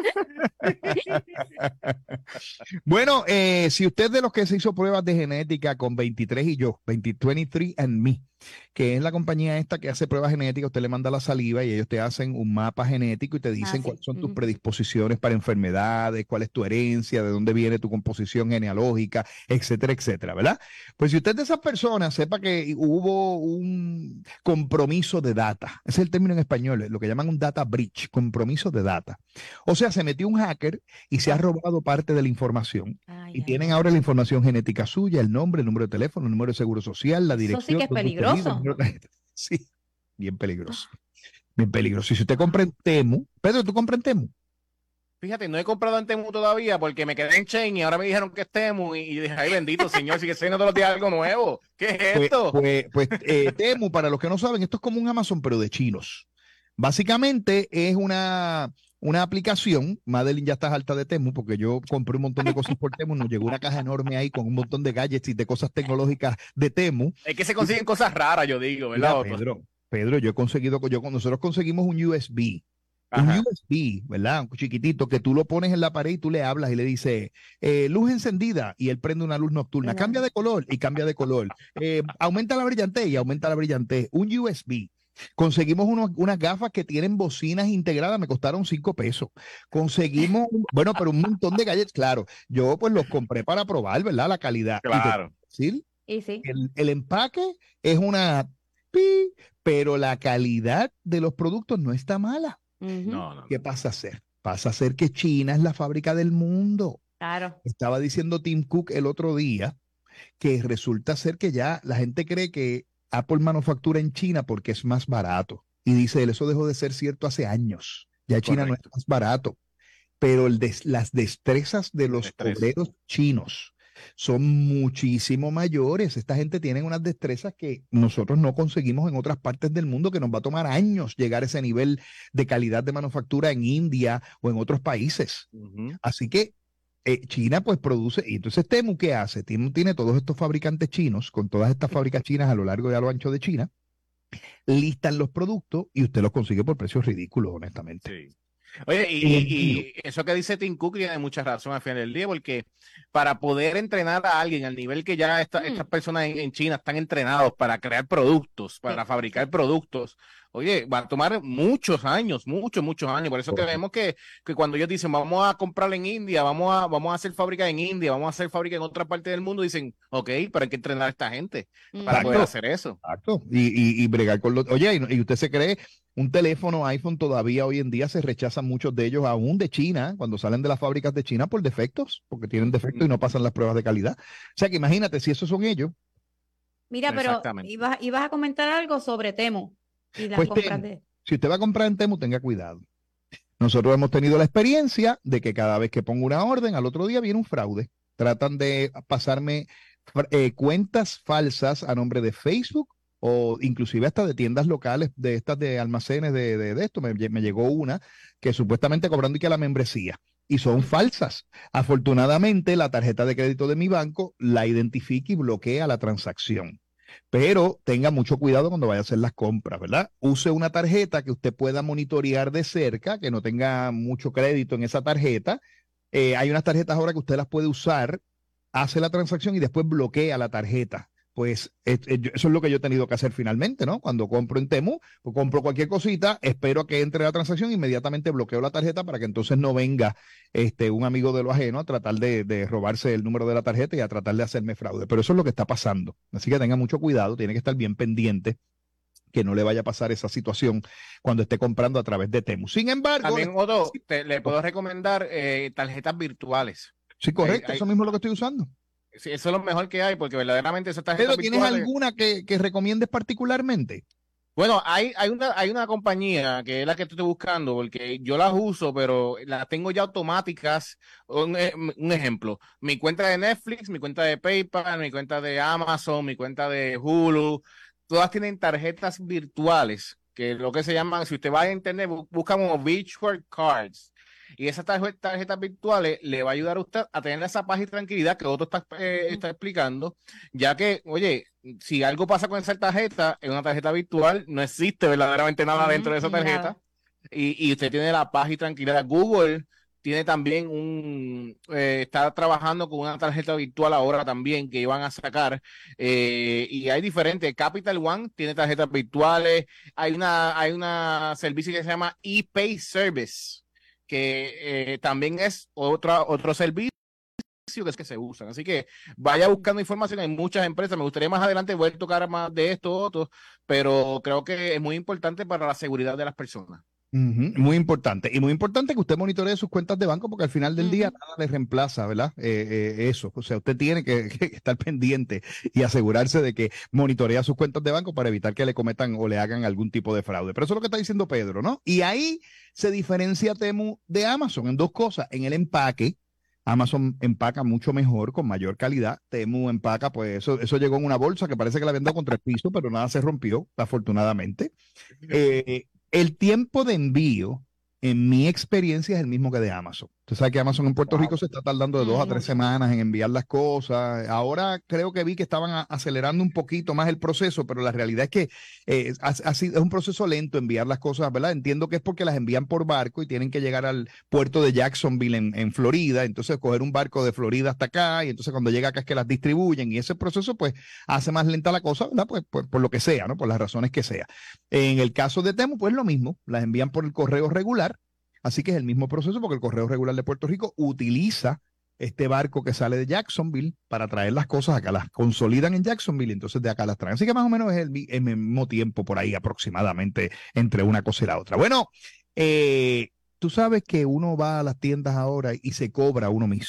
Bueno, si usted de los que se hizo pruebas de genética con 23andMe, que es la compañía esta que hace pruebas genéticas, usted le manda la saliva y ellos te hacen un mapa genético y te dicen cuáles son tus predisposiciones para enfermedades, cuál es tu herencia, de dónde viene tu composición genealógica, etcétera, etcétera, ¿verdad? Pues si usted es de esas personas, sepa que hubo un compromiso de data. Ese es el término en español, lo que llaman un data breach, compromiso de data. O sea, se metió un hacker y se ha robado parte de la información. Tienen ahora la información genética suya, el nombre, el número de teléfono, el número de seguro social, la dirección. Eso sí que es peligroso. Sí, bien peligroso. Bien peligroso. Y si usted compra en Temu, Pedro, ¿tú compras en Temu? Fíjate, no he comprado en Temu todavía porque me quedé en Chain y ahora me dijeron que es Temu y dije, ay bendito señor, si que estoy todos los días algo nuevo. ¿Qué es esto? Pues Temu, para los que no saben, esto es como un Amazon, pero de chinos. Básicamente es una aplicación. Madeline ya está alta de Temu porque yo compré un montón de cosas por Temu, nos llegó una caja enorme ahí con un montón de gadgets y de cosas tecnológicas de Temu. Es que se consiguen cosas raras, yo digo, ¿verdad? Mira, Pedro, nosotros conseguimos un USB. Un USB, ¿verdad? Un chiquitito que tú lo pones en la pared y tú le hablas y le dices, luz encendida, y él prende una luz nocturna, cambia de color y cambia de color, aumenta la brillantez y aumenta la brillantez. Un USB. Conseguimos unas gafas que tienen bocinas integradas, me costaron $5. Conseguimos, pero un montón de gadgets, claro. Yo pues los compré para probar, ¿verdad? La calidad. Claro. Sí. El empaque es una pero la calidad de los productos no está mala. No. ¿Qué pasa a ser? Pasa a ser que China es la fábrica del mundo. Claro. Estaba diciendo Tim Cook el otro día que resulta ser que ya la gente cree que Apple manufactura en China porque es más barato. Y dice él, eso dejó de ser cierto hace años. Ya China no es más barato, pero las destrezas de los obreros chinos son muchísimo mayores. Esta gente tiene unas destrezas que nosotros no conseguimos en otras partes del mundo, que nos va a tomar años llegar a ese nivel de calidad de manufactura en India o en otros países. Así que China pues produce, y entonces Temu, ¿qué hace? Temu tiene todos estos fabricantes chinos, con todas estas fábricas chinas a lo largo y a lo ancho de China, listan los productos y usted los consigue por precios ridículos, honestamente. Sí. Oye, y eso que dice Tim Cook tiene mucha razón al final del día, porque para poder entrenar a alguien al nivel que ya estas personas en China están entrenados para crear productos, para fabricar productos, oye, va a tomar muchos años. Por eso que vemos que cuando ellos dicen, vamos a comprar en India, vamos a hacer fábrica en India, vamos a hacer fábrica en otra parte del mundo, dicen, ok, pero hay que entrenar a esta gente para poder hacer eso. Exacto. Y bregar con los... Oye, y usted se cree, un teléfono iPhone todavía hoy en día se rechazan muchos de ellos, aún de China, cuando salen de las fábricas de China por defectos, porque tienen defectos y no pasan las pruebas de calidad. O sea que imagínate, si esos son ellos. Mira, pero ibas a comentar algo sobre Temu. Y las pues compras si usted va a comprar en Temu, tenga cuidado. Nosotros hemos tenido la experiencia de que cada vez que pongo una orden, al otro día viene un fraude. Tratan de pasarme cuentas falsas a nombre de Facebook o inclusive hasta de tiendas locales, de estas de almacenes de esto. Me llegó una que supuestamente cobrando y que la membresía. Y son falsas. Afortunadamente, la tarjeta de crédito de mi banco la identifica y bloquea la transacción. Pero tenga mucho cuidado cuando vaya a hacer las compras, ¿verdad? Use una tarjeta que usted pueda monitorear de cerca, que no tenga mucho crédito en esa tarjeta. Hay unas tarjetas ahora que usted las puede usar, hace la transacción y después bloquea la tarjeta. Pues eso es lo que yo he tenido que hacer finalmente, ¿no? Cuando compro en Temu, pues compro cualquier cosita, espero a que entre la transacción, inmediatamente bloqueo la tarjeta para que entonces no venga un amigo de lo ajeno a tratar de robarse el número de la tarjeta y a tratar de hacerme fraude. Pero eso es lo que está pasando. Así que tenga mucho cuidado, tiene que estar bien pendiente que no le vaya a pasar esa situación cuando esté comprando a través de Temu. Sin embargo... También, Otto, le puedo recomendar tarjetas virtuales. Sí, correcto, eso mismo es lo que estoy usando. Sí, eso es lo mejor que hay, porque verdaderamente esas tarjetas virtuales... ¿Pero tienes alguna que recomiendes particularmente? Bueno, hay una compañía que es la que estoy buscando, porque yo las uso, pero las tengo ya automáticas. Un ejemplo, mi cuenta de Netflix, mi cuenta de PayPal, mi cuenta de Amazon, mi cuenta de Hulu, todas tienen tarjetas virtuales, que es lo que se llaman, si usted va a internet, busca como virtual cards. Y esas tarjetas virtuales le va a ayudar a usted a tener esa paz y tranquilidad que Otto está explicando, ya que, oye, si algo pasa con esa tarjeta, en una tarjeta virtual no existe verdaderamente nada dentro de esa tarjeta, y usted tiene la paz y tranquilidad. Google tiene también está trabajando con una tarjeta virtual ahora también que iban a sacar, y hay diferentes. Capital One tiene tarjetas virtuales, hay una servicio que se llama ePay Service, que también es otro servicio que se usan. Así que vaya buscando información. Hay muchas empresas. Me gustaría más adelante poder tocar más de esto otro, pero creo que es muy importante para la seguridad de las personas. Muy importante. Y muy importante que usted monitoree sus cuentas de banco, porque al final del día nada le reemplaza, ¿verdad? Eso. O sea, usted tiene que estar pendiente y asegurarse de que monitorea sus cuentas de banco para evitar que le cometan o le hagan algún tipo de fraude. Pero eso es lo que está diciendo Pedro, ¿no? Y ahí se diferencia Temu de Amazon en dos cosas. En el empaque, Amazon empaca mucho mejor, con mayor calidad. Temu empaca, pues eso llegó en una bolsa que parece que la habían dado contra el piso, pero nada se rompió, afortunadamente. El tiempo de envío, en mi experiencia, es el mismo que de Amazon. Usted sabe que Amazon en Puerto Rico se está tardando de 2 a 3 semanas en enviar las cosas. Ahora creo que vi que estaban acelerando un poquito más el proceso, pero la realidad es que es un proceso lento enviar las cosas, ¿verdad? Entiendo que es porque las envían por barco y tienen que llegar al puerto de Jacksonville en Florida, entonces coger un barco de Florida hasta acá, y entonces cuando llega acá es que las distribuyen, y ese proceso pues hace más lenta la cosa, ¿verdad? Pues por lo que sea, ¿no? Por las razones que sea. En el caso de Temu, pues lo mismo, las envían por el correo regular. Así que es el mismo proceso, porque el correo regular de Puerto Rico utiliza este barco que sale de Jacksonville para traer las cosas acá, las consolidan en Jacksonville y entonces de acá las traen. Así que más o menos es el mismo tiempo por ahí aproximadamente entre una cosa y la otra. Bueno, tú sabes que uno va a las tiendas ahora y se cobra uno mismo.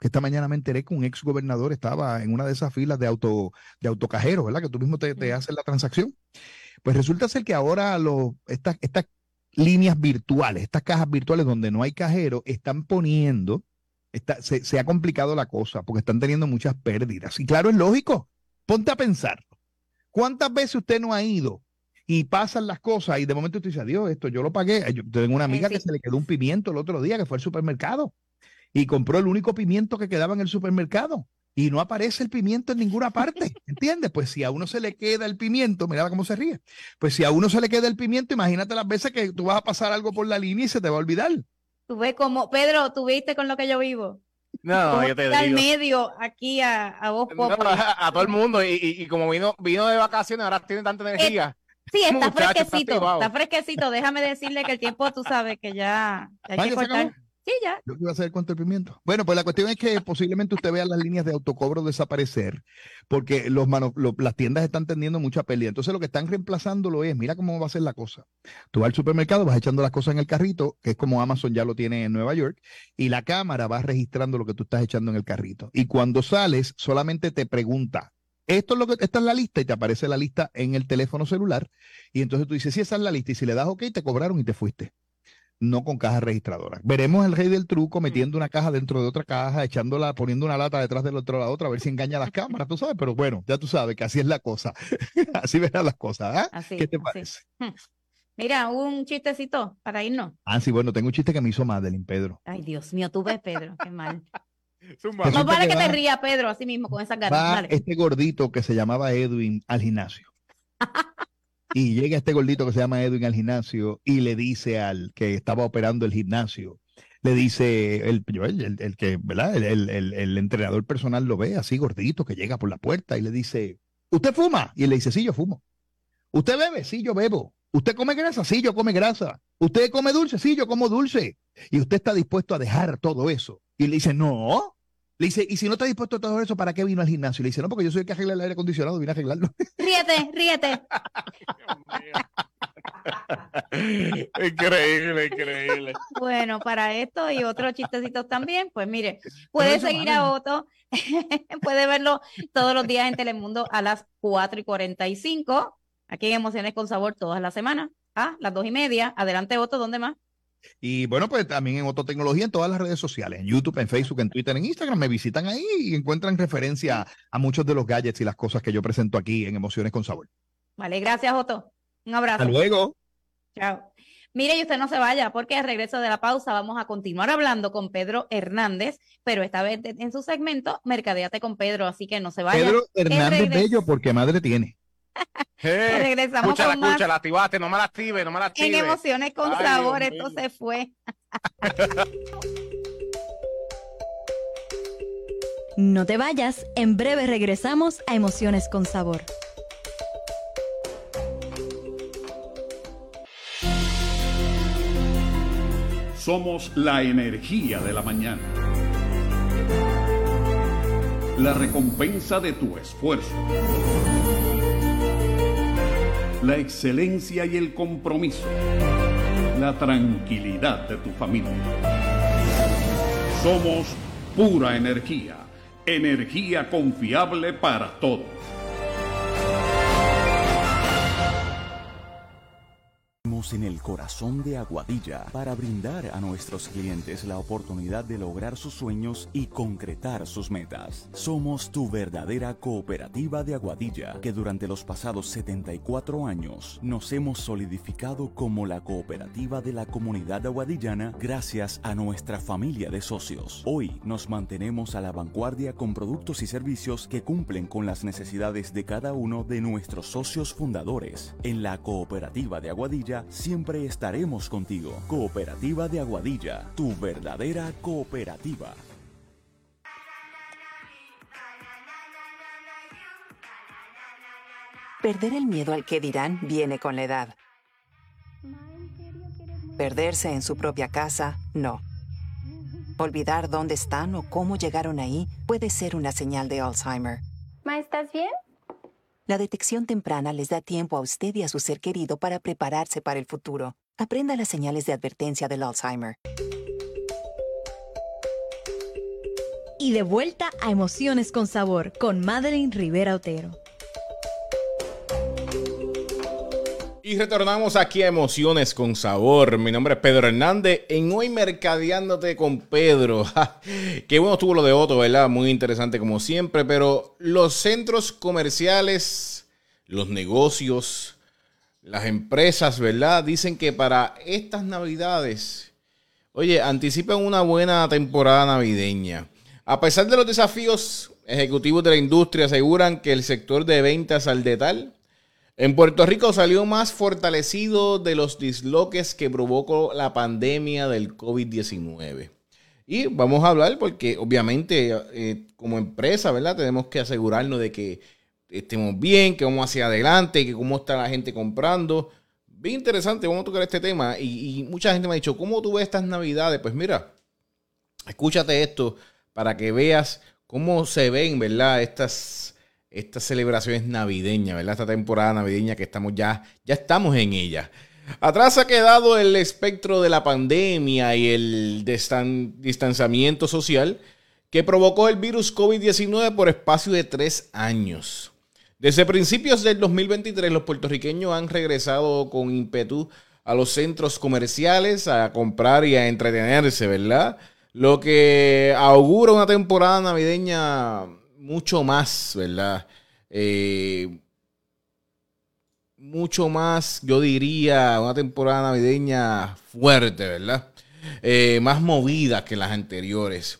que esta mañana me enteré que un ex gobernador estaba en una de esas filas de autocajero, ¿verdad? Que tú mismo te haces la transacción. Pues resulta ser que ahora estas líneas virtuales, estas cajas virtuales donde no hay cajero, están poniendo, se ha complicado la cosa porque están teniendo muchas pérdidas. Y claro, es lógico. Ponte a pensar. ¿Cuántas veces usted no ha ido y pasan las cosas y de momento usted dice, adiós, esto yo lo pagué? Yo tengo una amiga que se le quedó un pimiento el otro día que fue al supermercado y compró el único pimiento que quedaba en el supermercado y no aparece el pimiento en ninguna parte, ¿entiendes? Pues si a uno se le queda el pimiento, mira cómo se ríe, pues si a uno se le queda el pimiento, imagínate las veces que tú vas a pasar algo por la línea y se te va a olvidar. Tú ves como, Pedro, ¿tú viste con lo que yo vivo? No, yo te digo. Al medio, aquí a vos, no, a todo el mundo, y como vino de vacaciones, ahora tiene tanta energía. Sí, está fresquecito, déjame decirle que el tiempo, tú sabes que ya hay que cortar. Sí, ya. Yo iba a saber cuánto el pimiento. Bueno, pues la cuestión es que posiblemente usted vea las líneas de autocobro desaparecer porque las tiendas están teniendo mucha pérdida. Entonces lo que están reemplazándolo es, mira cómo va a ser la cosa. Tú vas al supermercado, vas echando las cosas en el carrito, que es como Amazon ya lo tiene en Nueva York, y la cámara va registrando lo que tú estás echando en el carrito. Y cuando sales, solamente te pregunta, esta es la lista, y te aparece la lista en el teléfono celular, y entonces tú dices, sí, esa es la lista, y si le das OK, te cobraron y te fuiste. No con caja registradora. Veremos el rey del truco metiendo una caja dentro de otra caja, poniendo una lata detrás de la otra, a ver si engaña a las cámaras, tú sabes, pero bueno, ya tú sabes que así es la cosa. Así verán las cosas, ¿ah? ¿eh? ¿Qué te parece? Mira, un chistecito para irnos. Sí, bueno, tengo un chiste que me hizo Madeline, Pedro. Ay, Dios mío, tú ves, Pedro, qué mal. No vale que te rías, Pedro, así mismo, con esa cara. Va este gordito que se llamaba Edwin al gimnasio. Y llega este gordito que se llama Edwin al gimnasio y le dice al que estaba operando el gimnasio, le dice el que, ¿verdad? El entrenador personal lo ve así gordito que llega por la puerta y le dice, ¿usted fuma? Y él le dice, sí, yo fumo. ¿Usted bebe? Sí, yo bebo. ¿Usted come grasa? Sí, yo come grasa. ¿Usted come dulce? Sí, yo como dulce. ¿Y usted está dispuesto a dejar todo eso? Y le dice, no. Le dice, y si no está dispuesto a todo eso, ¿para qué vino al gimnasio? Le dice, no, porque yo soy el que arregla el aire acondicionado, vine a arreglarlo. Ríete. Increíble. Bueno, para esto y otros chistecitos también, pues mire, puede seguir a Otto, puede verlo todos los días en Telemundo a las 4:45, aquí en Emociones con Sabor todas las semanas, a las 2:30. Adelante, Otto, ¿dónde más? Y bueno, pues también en Otto Tecnología en todas las redes sociales, en YouTube, en Facebook, en Twitter, en Instagram, me visitan ahí y encuentran referencia a muchos de los gadgets y las cosas que yo presento aquí en Emociones con Sabor. Vale, gracias, Otto. Un abrazo. Hasta luego. Chao. Mire, y usted no se vaya, porque al regreso de la pausa vamos a continuar hablando con Pedro Hernández, pero esta vez en su segmento Mercadeate con Pedro, así que no se vaya. Pedro Hernández Bello, porque madre tiene. Regresamos escúchala, con más la activaste, no me la active. en Emociones con Sabor. Esto se fue. No te vayas, en breve regresamos a Emociones con Sabor. Somos la energía de la mañana. La recompensa de tu esfuerzo. La excelencia y el compromiso. La tranquilidad de tu familia. Somos pura energía. Energía confiable para todos. En el corazón de Aguadilla para brindar a nuestros clientes la oportunidad de lograr sus sueños y concretar sus metas. Somos tu verdadera cooperativa de Aguadilla, que durante los pasados 74 años nos hemos solidificado como la cooperativa de la comunidad aguadillana gracias a nuestra familia de socios. Hoy nos mantenemos a la vanguardia con productos y servicios que cumplen con las necesidades de cada uno de nuestros socios fundadores. En la cooperativa de Aguadilla siempre estaremos contigo. Cooperativa de Aguadilla, tu verdadera cooperativa. Perder el miedo al que dirán viene con la edad. Perderse en su propia casa, no. Olvidar dónde están o cómo llegaron ahí puede ser una señal de Alzheimer. ¿Ma, estás bien? La detección temprana les da tiempo a usted y a su ser querido para prepararse para el futuro. Aprenda las señales de advertencia del Alzheimer. y de vuelta a Emociones con Sabor con Madeline Rivera Otero. Y retornamos aquí a Emociones con Sabor. Mi nombre es Pedro Hernández. En Hoy Mercadeándote con Pedro. Qué bueno estuvo lo de Otto, ¿verdad? Muy interesante como siempre. Pero los centros comerciales, los negocios, las empresas, ¿verdad? Dicen que para estas Navidades, oye, anticipan una buena temporada navideña. A pesar de los desafíos, ejecutivos de la industria aseguran que el sector de ventas al detalle en Puerto Rico salió más fortalecido de los disloques que provocó la pandemia del COVID-19. Y vamos a hablar porque obviamente como empresa, ¿verdad? Tenemos que asegurarnos de que estemos bien, que vamos hacia adelante, que cómo está la gente comprando. Bien interesante, vamos a tocar este tema. Y mucha gente me ha dicho, ¿cómo tú ves estas Navidades? Pues mira, escúchate esto para que veas cómo se ven, ¿verdad? Estas celebraciones navideñas, ¿verdad? Esta temporada navideña que ya estamos en ella. Atrás ha quedado el espectro de la pandemia y el distanciamiento social que provocó el virus COVID-19 por espacio de 3 años. Desde principios del 2023, los puertorriqueños han regresado con ímpetu a los centros comerciales a comprar y a entretenerse, ¿verdad? Lo que augura una temporada navideña mucho más, ¿verdad? Mucho más, yo diría, una temporada navideña fuerte, ¿verdad? Más movida que las anteriores.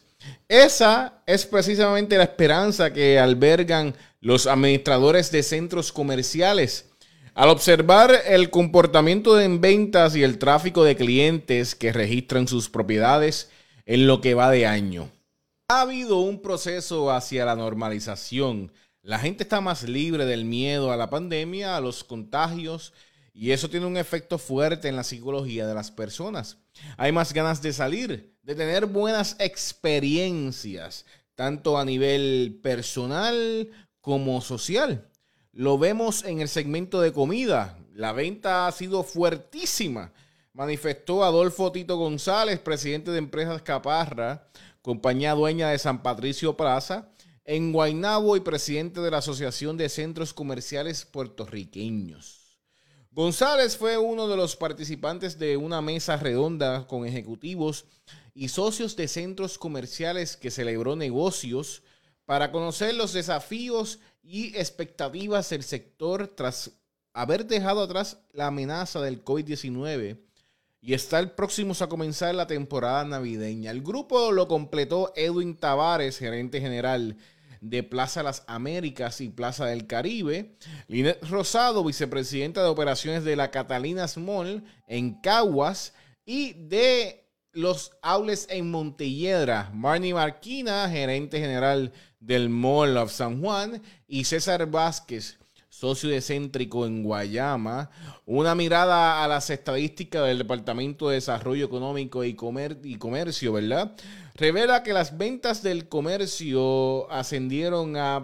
Esa es precisamente la esperanza que albergan los administradores de centros comerciales al observar el comportamiento en ventas y el tráfico de clientes que registran sus propiedades en lo que va de año. Ha habido un proceso hacia la normalización. La gente está más libre del miedo a la pandemia, a los contagios, y eso tiene un efecto fuerte en la psicología de las personas. Hay más ganas de salir, de tener buenas experiencias, tanto a nivel personal como social. Lo vemos en el segmento de comida. La venta ha sido fuertísima, manifestó Adolfo Tito González, presidente de Empresas Caparra, compañía dueña de San Patricio Plaza, en Guaynabo y presidente de la Asociación de Centros Comerciales Puertorriqueños. González fue uno de los participantes de una mesa redonda con ejecutivos y socios de centros comerciales que celebró negocios para conocer los desafíos y expectativas del sector tras haber dejado atrás la amenaza del COVID-19 y estar próximos a comenzar la temporada navideña. El grupo lo completó Edwin Tavares, gerente general de Plaza Las Américas y Plaza del Caribe, Linet Rosado, vicepresidenta de operaciones de la Catalinas Mall en Caguas y de los outlets en Montelledra, Marnie Marquina, gerente general del Mall of San Juan, y César Vázquez, socio de Céntrico en Guayama. Una mirada a las estadísticas del Departamento de Desarrollo Económico y Comercio, ¿verdad? Revela que las ventas del comercio ascendieron a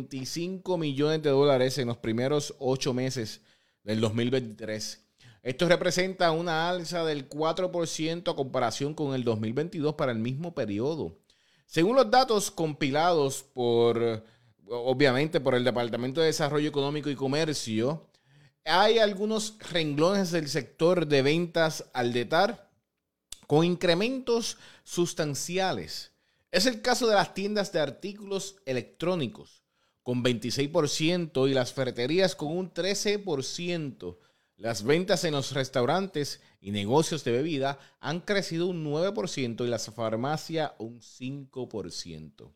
$25 millones en los primeros 8 meses del 2023. Esto representa una alza del 4% a comparación con el 2022 para el mismo periodo. Según los datos compilados obviamente por el Departamento de Desarrollo Económico y Comercio, hay algunos renglones del sector de ventas al detalle con incrementos sustanciales. Es el caso de las tiendas de artículos electrónicos con 26% y las ferreterías con un 13%. Las ventas en los restaurantes y negocios de bebida han crecido un 9% y las farmacias un 5%.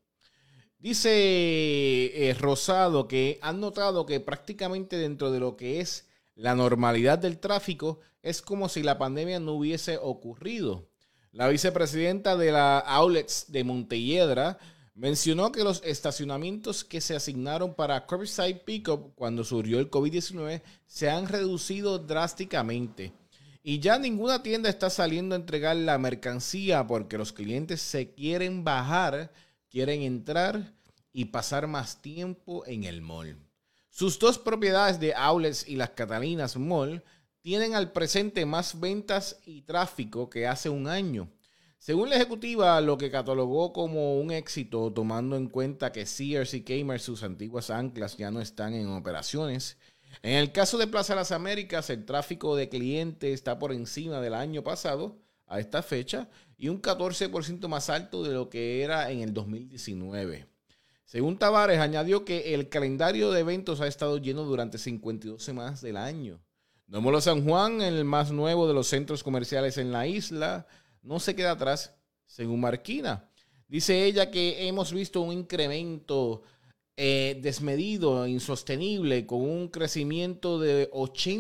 Dice Rosado que han notado que prácticamente dentro de lo que es la normalidad del tráfico es como si la pandemia no hubiese ocurrido. La vicepresidenta de la Outlets de Montelledra mencionó que los estacionamientos que se asignaron para Curbside Pickup cuando surgió el COVID-19 se han reducido drásticamente. Y ya ninguna tienda está saliendo a entregar la mercancía porque los clientes se quieren bajar, quieren entrar y pasar más tiempo en el mall. Sus dos propiedades de outlets y las Catalinas Mall tienen al presente más ventas y tráfico que hace un año. Según la ejecutiva, lo que catalogó como un éxito, tomando en cuenta que Sears y Kmart, sus antiguas anclas, ya no están en operaciones. En el caso de Plaza Las Américas, el tráfico de clientes está por encima del año pasado a esta fecha y un 14% más alto de lo que era en el 2019. Según Tavares, añadió que el calendario de eventos ha estado lleno durante 52 semanas del año. Mall San Juan, el más nuevo de los centros comerciales en la isla, no se queda atrás, según Marquina. Dice ella que hemos visto un incremento desmedido, insostenible, con un crecimiento de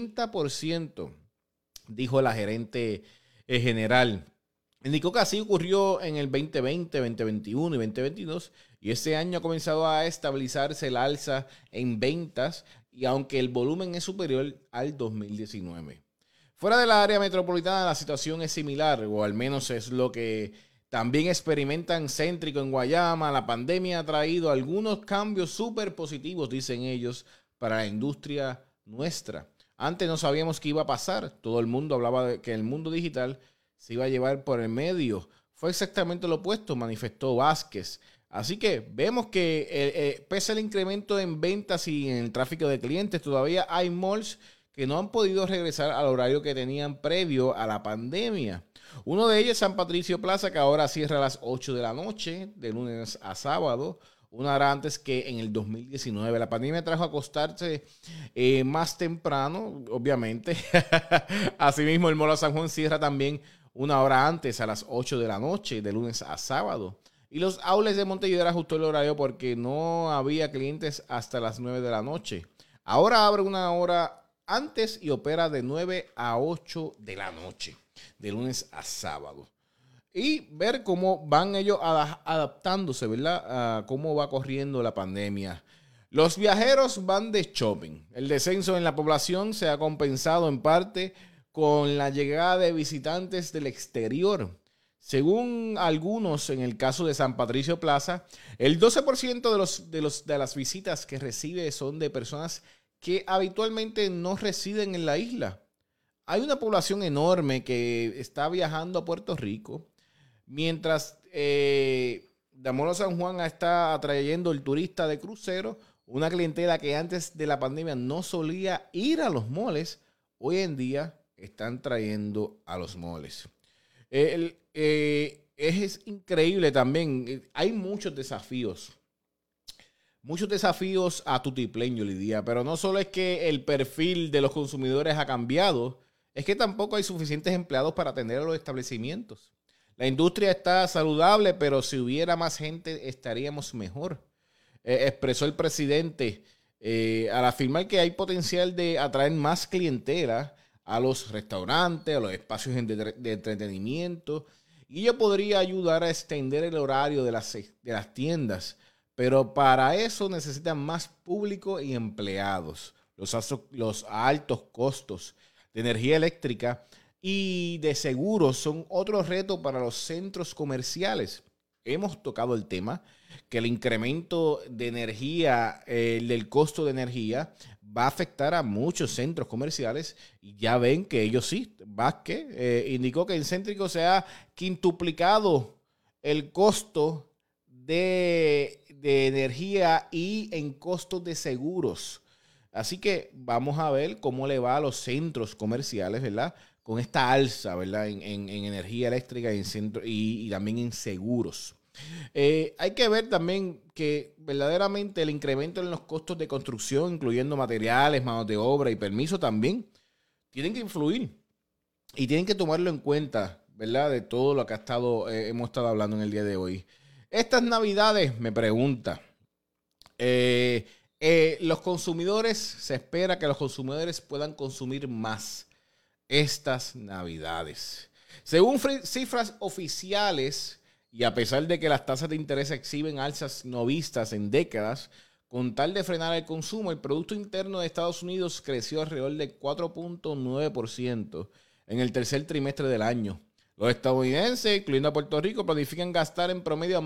80%, dijo la gerente general. Indicó que así ocurrió en el 2020, 2021 y 2022, y este año ha comenzado a estabilizarse el alza en ventas, y aunque el volumen es superior al 2019. Fuera de la área metropolitana la situación es similar, o al menos es lo que también experimentan Céntrico en Guayama. La pandemia ha traído algunos cambios súper positivos, dicen ellos, para la industria nuestra. Antes no sabíamos qué iba a pasar. Todo el mundo hablaba de que el mundo digital se iba a llevar por el medio. Fue exactamente lo opuesto, manifestó Vázquez. Así que vemos que pese al incremento en ventas y en el tráfico de clientes, todavía hay malls que no han podido regresar al horario que tenían previo a la pandemia. Uno de ellos es San Patricio Plaza, que ahora cierra a las 8 de la noche, de lunes a sábado, una hora antes que en el 2019. La pandemia trajo a acostarse más temprano, obviamente. Asimismo, el Mall San Juan cierra también una hora antes, a las 8 de la noche, de lunes a sábado. Y los outlets de Montelledra ajustó el horario porque no había clientes hasta las 9 de la noche. Ahora abre una hora antes y opera de 9 a 8 de la noche, de lunes a sábado. Y ver cómo van ellos adaptándose, ¿verdad? A cómo va corriendo la pandemia. Los viajeros van de shopping. El descenso en la población se ha compensado en parte con la llegada de visitantes del exterior. Según algunos, en el caso de San Patricio Plaza, el 12% de las visitas que recibe son de personas que habitualmente no residen en la isla. Hay una población enorme que está viajando a Puerto Rico, mientras Mall San Juan está atrayendo el turista de crucero, una clientela que antes de la pandemia no solía ir a los moles, hoy en día están trayendo a los moles. Es increíble también, hay muchos desafíos a tutiplén, yo le diría, pero no solo es que el perfil de los consumidores ha cambiado, es que tampoco hay suficientes empleados para atender a los establecimientos. La industria está saludable, pero si hubiera más gente estaríamos mejor, expresó el presidente al afirmar que hay potencial de atraer más clientela a los restaurantes, a los espacios de entretenimiento, y ello podría ayudar a extender el horario de las tiendas. Pero para eso necesitan más público y empleados. Los altos costos de energía eléctrica y de seguros son otro reto para los centros comerciales. Hemos tocado el tema que el incremento de energía, del costo de energía, va a afectar a muchos centros comerciales y ya ven que ellos sí. Vázquez indicó que en Céntrico se ha quintuplicado el costo de energía y en costos de seguros. Así que vamos a ver cómo le va a los centros comerciales, ¿verdad? Con esta alza, ¿verdad? En energía eléctrica y también en seguros. Hay que ver también que verdaderamente el incremento en los costos de construcción, incluyendo materiales, manos de obra y permisos también, tienen que influir y tienen que tomarlo en cuenta, ¿verdad? De todo lo que hemos estado hablando en el día de hoy. Estas navidades, me pregunta, los consumidores, se espera que los consumidores puedan consumir más estas navidades. Según cifras oficiales, y a pesar de que las tasas de interés exhiben alzas no vistas en décadas, con tal de frenar el consumo, el Producto Interno de Estados Unidos creció alrededor de 4.9% en el tercer trimestre del año. Los estadounidenses, incluyendo a Puerto Rico, planifican gastar en promedio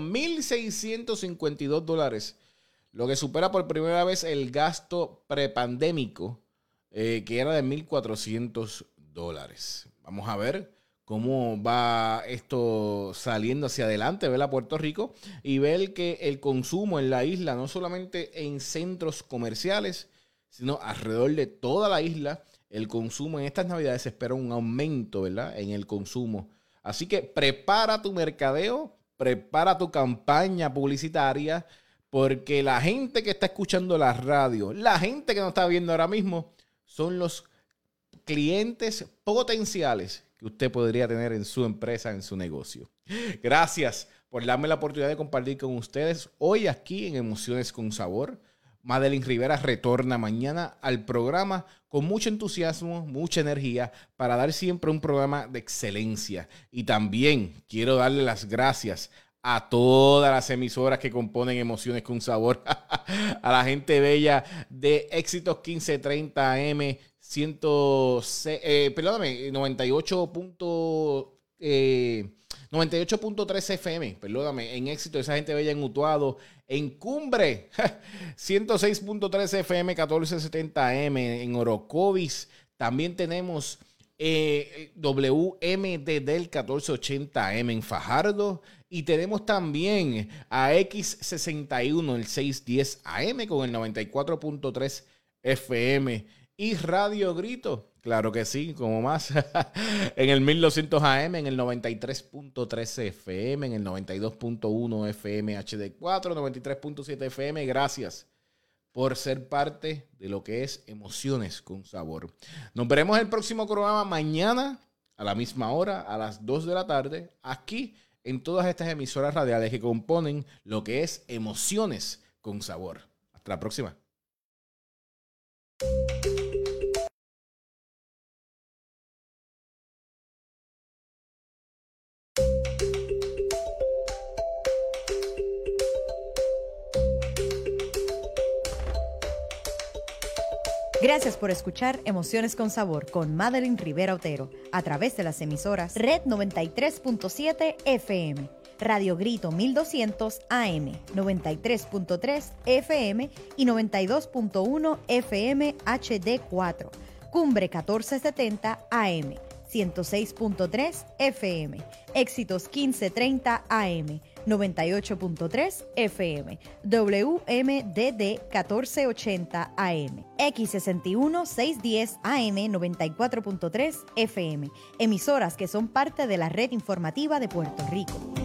$1,652, lo que supera por primera vez el gasto prepandémico, que era de $1,400. Vamos a ver cómo va esto saliendo hacia adelante, ver a Puerto Rico y ver que el consumo en la isla, no solamente en centros comerciales, sino alrededor de toda la isla, el consumo en estas Navidades se espera un aumento, ¿verdad?, en el consumo. Así que prepara tu mercadeo, prepara tu campaña publicitaria, porque la gente que está escuchando la radio, la gente que nos está viendo ahora mismo, son los clientes potenciales que usted podría tener en su empresa, en su negocio. Gracias por darme la oportunidad de compartir con ustedes hoy aquí en Emociones con Sabor. Madeline Rivera retorna mañana al programa con mucho entusiasmo, mucha energía para dar siempre un programa de excelencia. Y también quiero darle las gracias a todas las emisoras que componen Emociones con Sabor, a la gente bella de Éxitos 1530 AM, 98.3 FM, perdóname, en Éxito, esa gente bella en Utuado, en Cumbre, 106.3 FM, 1470 AM, en Orocovis, también tenemos WMD del 1480 AM en Fajardo, y tenemos también a X61, el 610 AM con el 94.3 FM, y Radio Grito, claro que sí, como más, en el 1200 AM, en el 93.3 FM, en el 92.1 FM HD4, 93.7 FM. Gracias por ser parte de lo que es Emociones con Sabor. Nos veremos en el próximo programa mañana a la misma hora, a las 2 de la tarde, aquí en todas estas emisoras radiales que componen lo que es Emociones con Sabor. Hasta la próxima. Gracias por escuchar Emociones con Sabor con Madeline Rivera Otero a través de las emisoras Red 93.7 FM, Radio Grito 1200 AM, 93.3 FM y 92.1 FM HD4, Cumbre 1470 AM, 106.3 FM, Éxitos 1530 AM, 98.3 FM, WMDD 1480 AM, X61 610 AM 94.3 FM, emisoras que son parte de la red informativa de Puerto Rico.